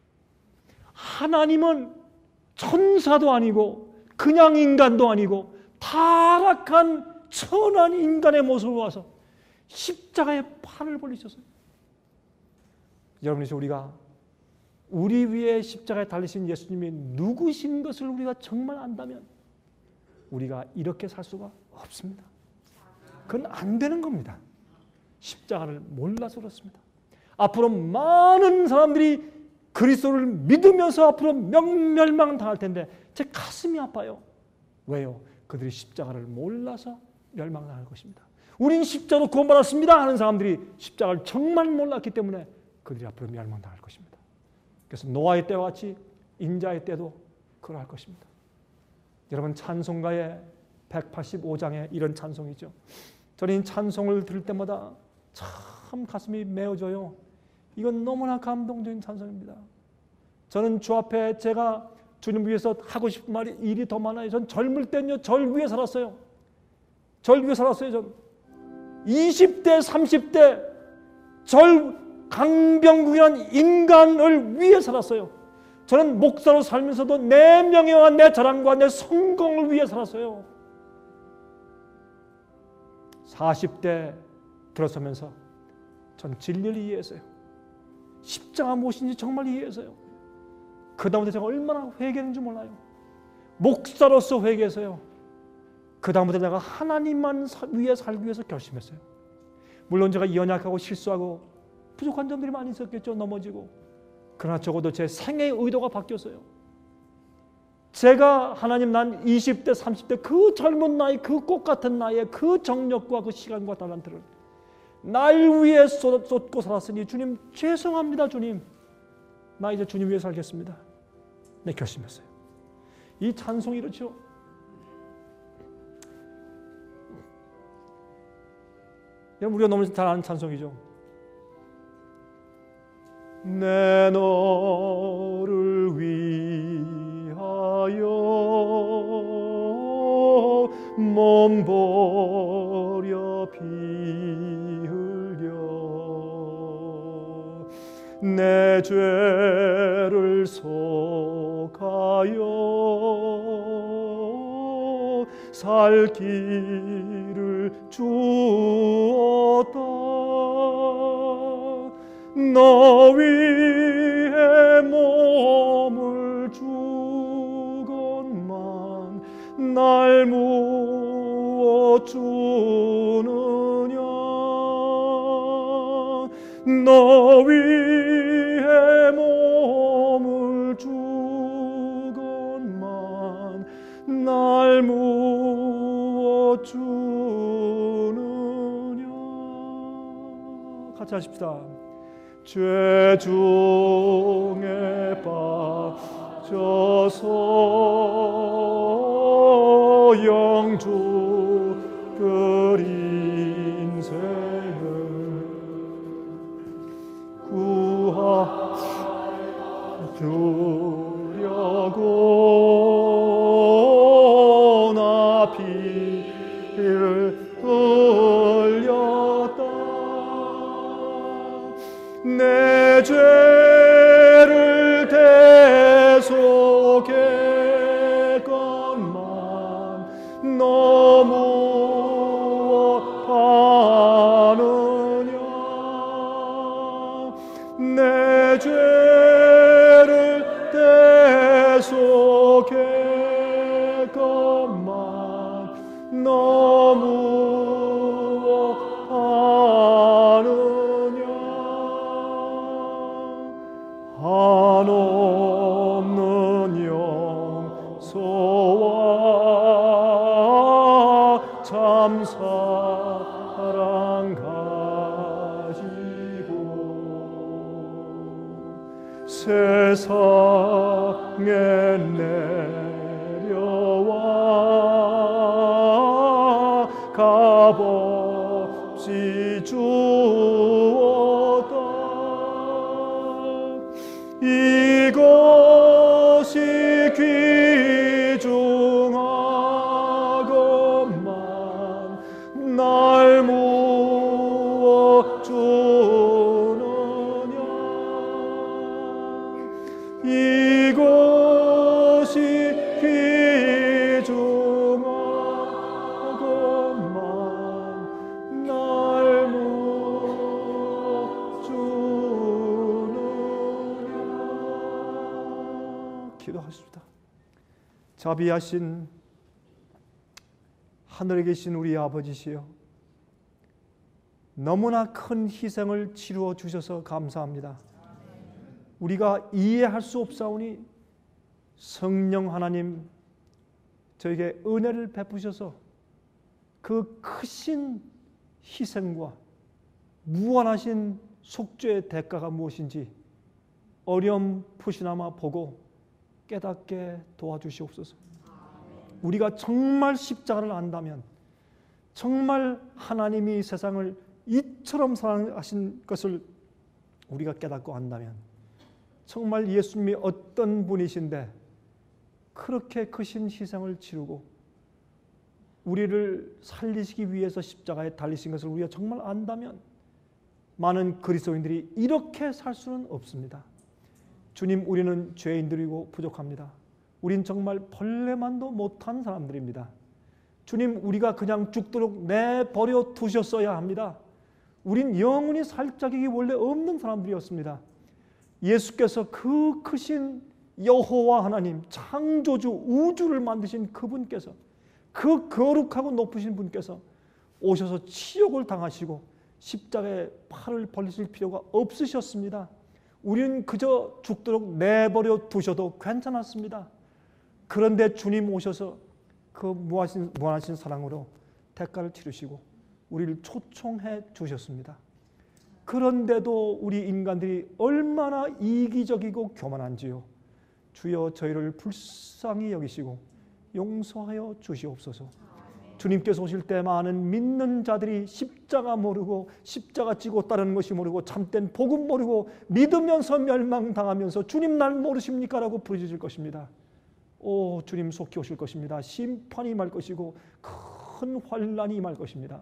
S4: 하나님은 천사도 아니고 그냥 인간도 아니고 타락한 천한 인간의 모습을 와서 십자가에 팔을 벌리셨어요. 여러분이 우리가 우리 위에 십자가에 달리신 예수님이 누구신 것을 우리가 정말 안다면 우리가 이렇게 살 수가 없습니다. 그건 안 되는 겁니다. 십자가를 몰라서 그렇습니다. 앞으로 많은 사람들이 그리스도를 믿으면서 앞으로 멸망 당할 텐데 제 가슴이 아파요. 왜요? 그들이 십자가를 몰라서 멸망당할 것입니다. 우린 십자가로 구원받았습니다 하는 사람들이 십자가를 정말 몰랐기 때문에 그들이 앞으로 멸망당할 것입니다. 그래서 노아의 때와 같이 인자의 때도 그러할 것입니다. 여러분 찬송가의 185장에 이런 찬송이죠. 저는 이 찬송을 들을 때마다 참 가슴이 메어져요. 이건 너무나 감동적인 찬송입니다. 저는 주 앞에 제가 주님 위해서 하고 싶은 말이 일이 더 많아요. 전 젊을 때는요. 절 위해 살았어요. 절 위해 살았어요. 전 20대 30대 절 강병국이라는 인간을 위해 살았어요. 저는 목사로 살면서도 내 명예와 내 자랑과 내 성공을 위해 살았어요. 40대 들어서면서 전 진리를 이해했어요. 십자가 무엇인지 정말 이해했어요. 그 다음부터 제가 얼마나 회개했는지 몰라요. 목사로서 회개했어요. 그 다음부터 제가 하나님만 위해 살기 위해서 결심했어요. 물론 제가 연약하고 실수하고 부족한 점들이 많이 있었겠죠. 넘어지고. 그러나 적어도 제 생애의 의도가 바뀌었어요. 제가 하나님 난 20대 30대 그 젊은 나이 그 꽃 같은 나이에 그 정력과 그 시간과 달란트를 날 위해 쏟고 살았으니 주님 죄송합니다. 주님 나 이제 주님 위해 살겠습니다. 네 결심했어요. 이 찬송이 이렇죠. 여러분 우리가 너무 잘 아는 찬송이죠. 내 너를 위하여 몸 버려 피 흘려 내 죄를 속하여 살 길을 주었다. 너 위해 몸을 주건만 날 무엇 주느냐. 너 위해 몸을 주건만 날 무엇 주느냐. 같이 하십시다. 죄 중에 빠져서 영주 그 인생을 구하주려고 나 피를 흘렸다. 내 죄 사랑 가지고 세상에 내려와 값없이 주었다. 이것이 귀중하건만 날 무엇 주느냐. 이것이 귀중하건만 날 무엇 주느냐. 기도하십시다. 자비하신 하늘에 계신 우리 아버지시여, 너무나 큰 희생을 치루어 주셔서 감사합니다. 우리가 이해할 수 없사오니 성령 하나님 저에게 은혜를 베푸셔서 그 크신 희생과 무한하신 속죄의 대가가 무엇인지 어렴풋이나마 보고 깨닫게 도와주시옵소서. 우리가 정말 십자가를 안다면, 정말 하나님이 세상을 이처럼 사랑하신 것을 우리가 깨닫고 안다면, 정말 예수님이 어떤 분이신데 그렇게 크신 희생을 치르고 우리를 살리시기 위해서 십자가에 달리신 것을 우리가 정말 안다면 많은 그리스도인들이 이렇게 살 수는 없습니다. 주님, 우리는 죄인들이고 부족합니다. 우린 정말 벌레만도 못한 사람들입니다. 주님, 우리가 그냥 죽도록 내버려 두셨어야 합니다. 우린 영원히 살 자격이 원래 없는 사람들이었습니다. 예수께서 그 크신 여호와 하나님, 창조주 우주를 만드신 그분께서, 그 거룩하고 높으신 분께서 오셔서 치욕을 당하시고 십자가에 팔을 벌리실 필요가 없으셨습니다. 우리는 그저 죽도록 내버려 두셔도 괜찮았습니다. 그런데 주님 오셔서 그 무한하신 사랑으로 대가를 치르시고 우리를 초청해 주셨습니다. 그런데도 우리 인간들이 얼마나 이기적이고 교만한지요. 주여, 저희를 불쌍히 여기시고 용서하여 주시옵소서. 주님께서 오실 때 많은 믿는 자들이 십자가 모르고 십자가 지고 따르는 것이 모르고 참된 복음 모르고 믿으면서 멸망당하면서 주님 날 모르십니까? 라고 부르짖을 것입니다. 오, 주님 속히 오실 것입니다. 심판이 임할 것이고 큰 환난이 임할 것입니다.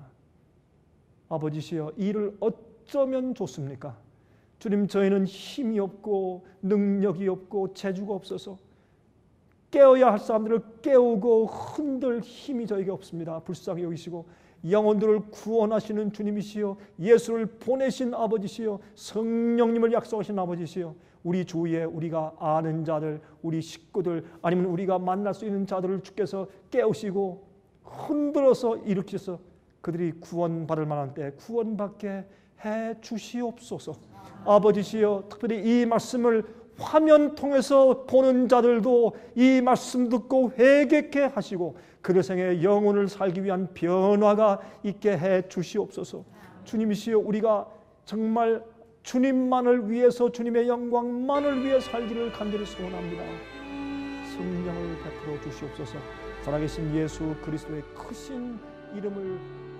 S4: 아버지시여, 이를 어쩌면 좋습니까? 주님, 저희는 힘이 없고 능력이 없고 재주가 없어서 깨어야 할 사람들을 깨우고 흔들 힘이 저에게 없습니다. 불쌍히 여기시고 영혼들을 구원하시는 주님이시여, 예수를 보내신 아버지시여, 성령님을 약속하신 아버지시여, 우리 주위에 우리가 아는 자들, 우리 식구들, 아니면 우리가 만날 수 있는 자들을 주께서 깨우시고 흔들어서 일으키셔서 그들이 구원받을 만한 때 구원받게 해 주시옵소서. 아버지시여, 특별히 이 말씀을 화면 통해서 보는 자들도 이 말씀 듣고 회개케 하시고 그들 생에 영혼을 살기 위한 변화가 있게 해 주시옵소서. 주님이시여, 우리가 정말 주님만을 위해서, 주님의 영광만을 위해 살기를 간절히 소원합니다. 성령을 베풀어 주시옵소서. 살아계신 예수 그리스도의 크신 이름을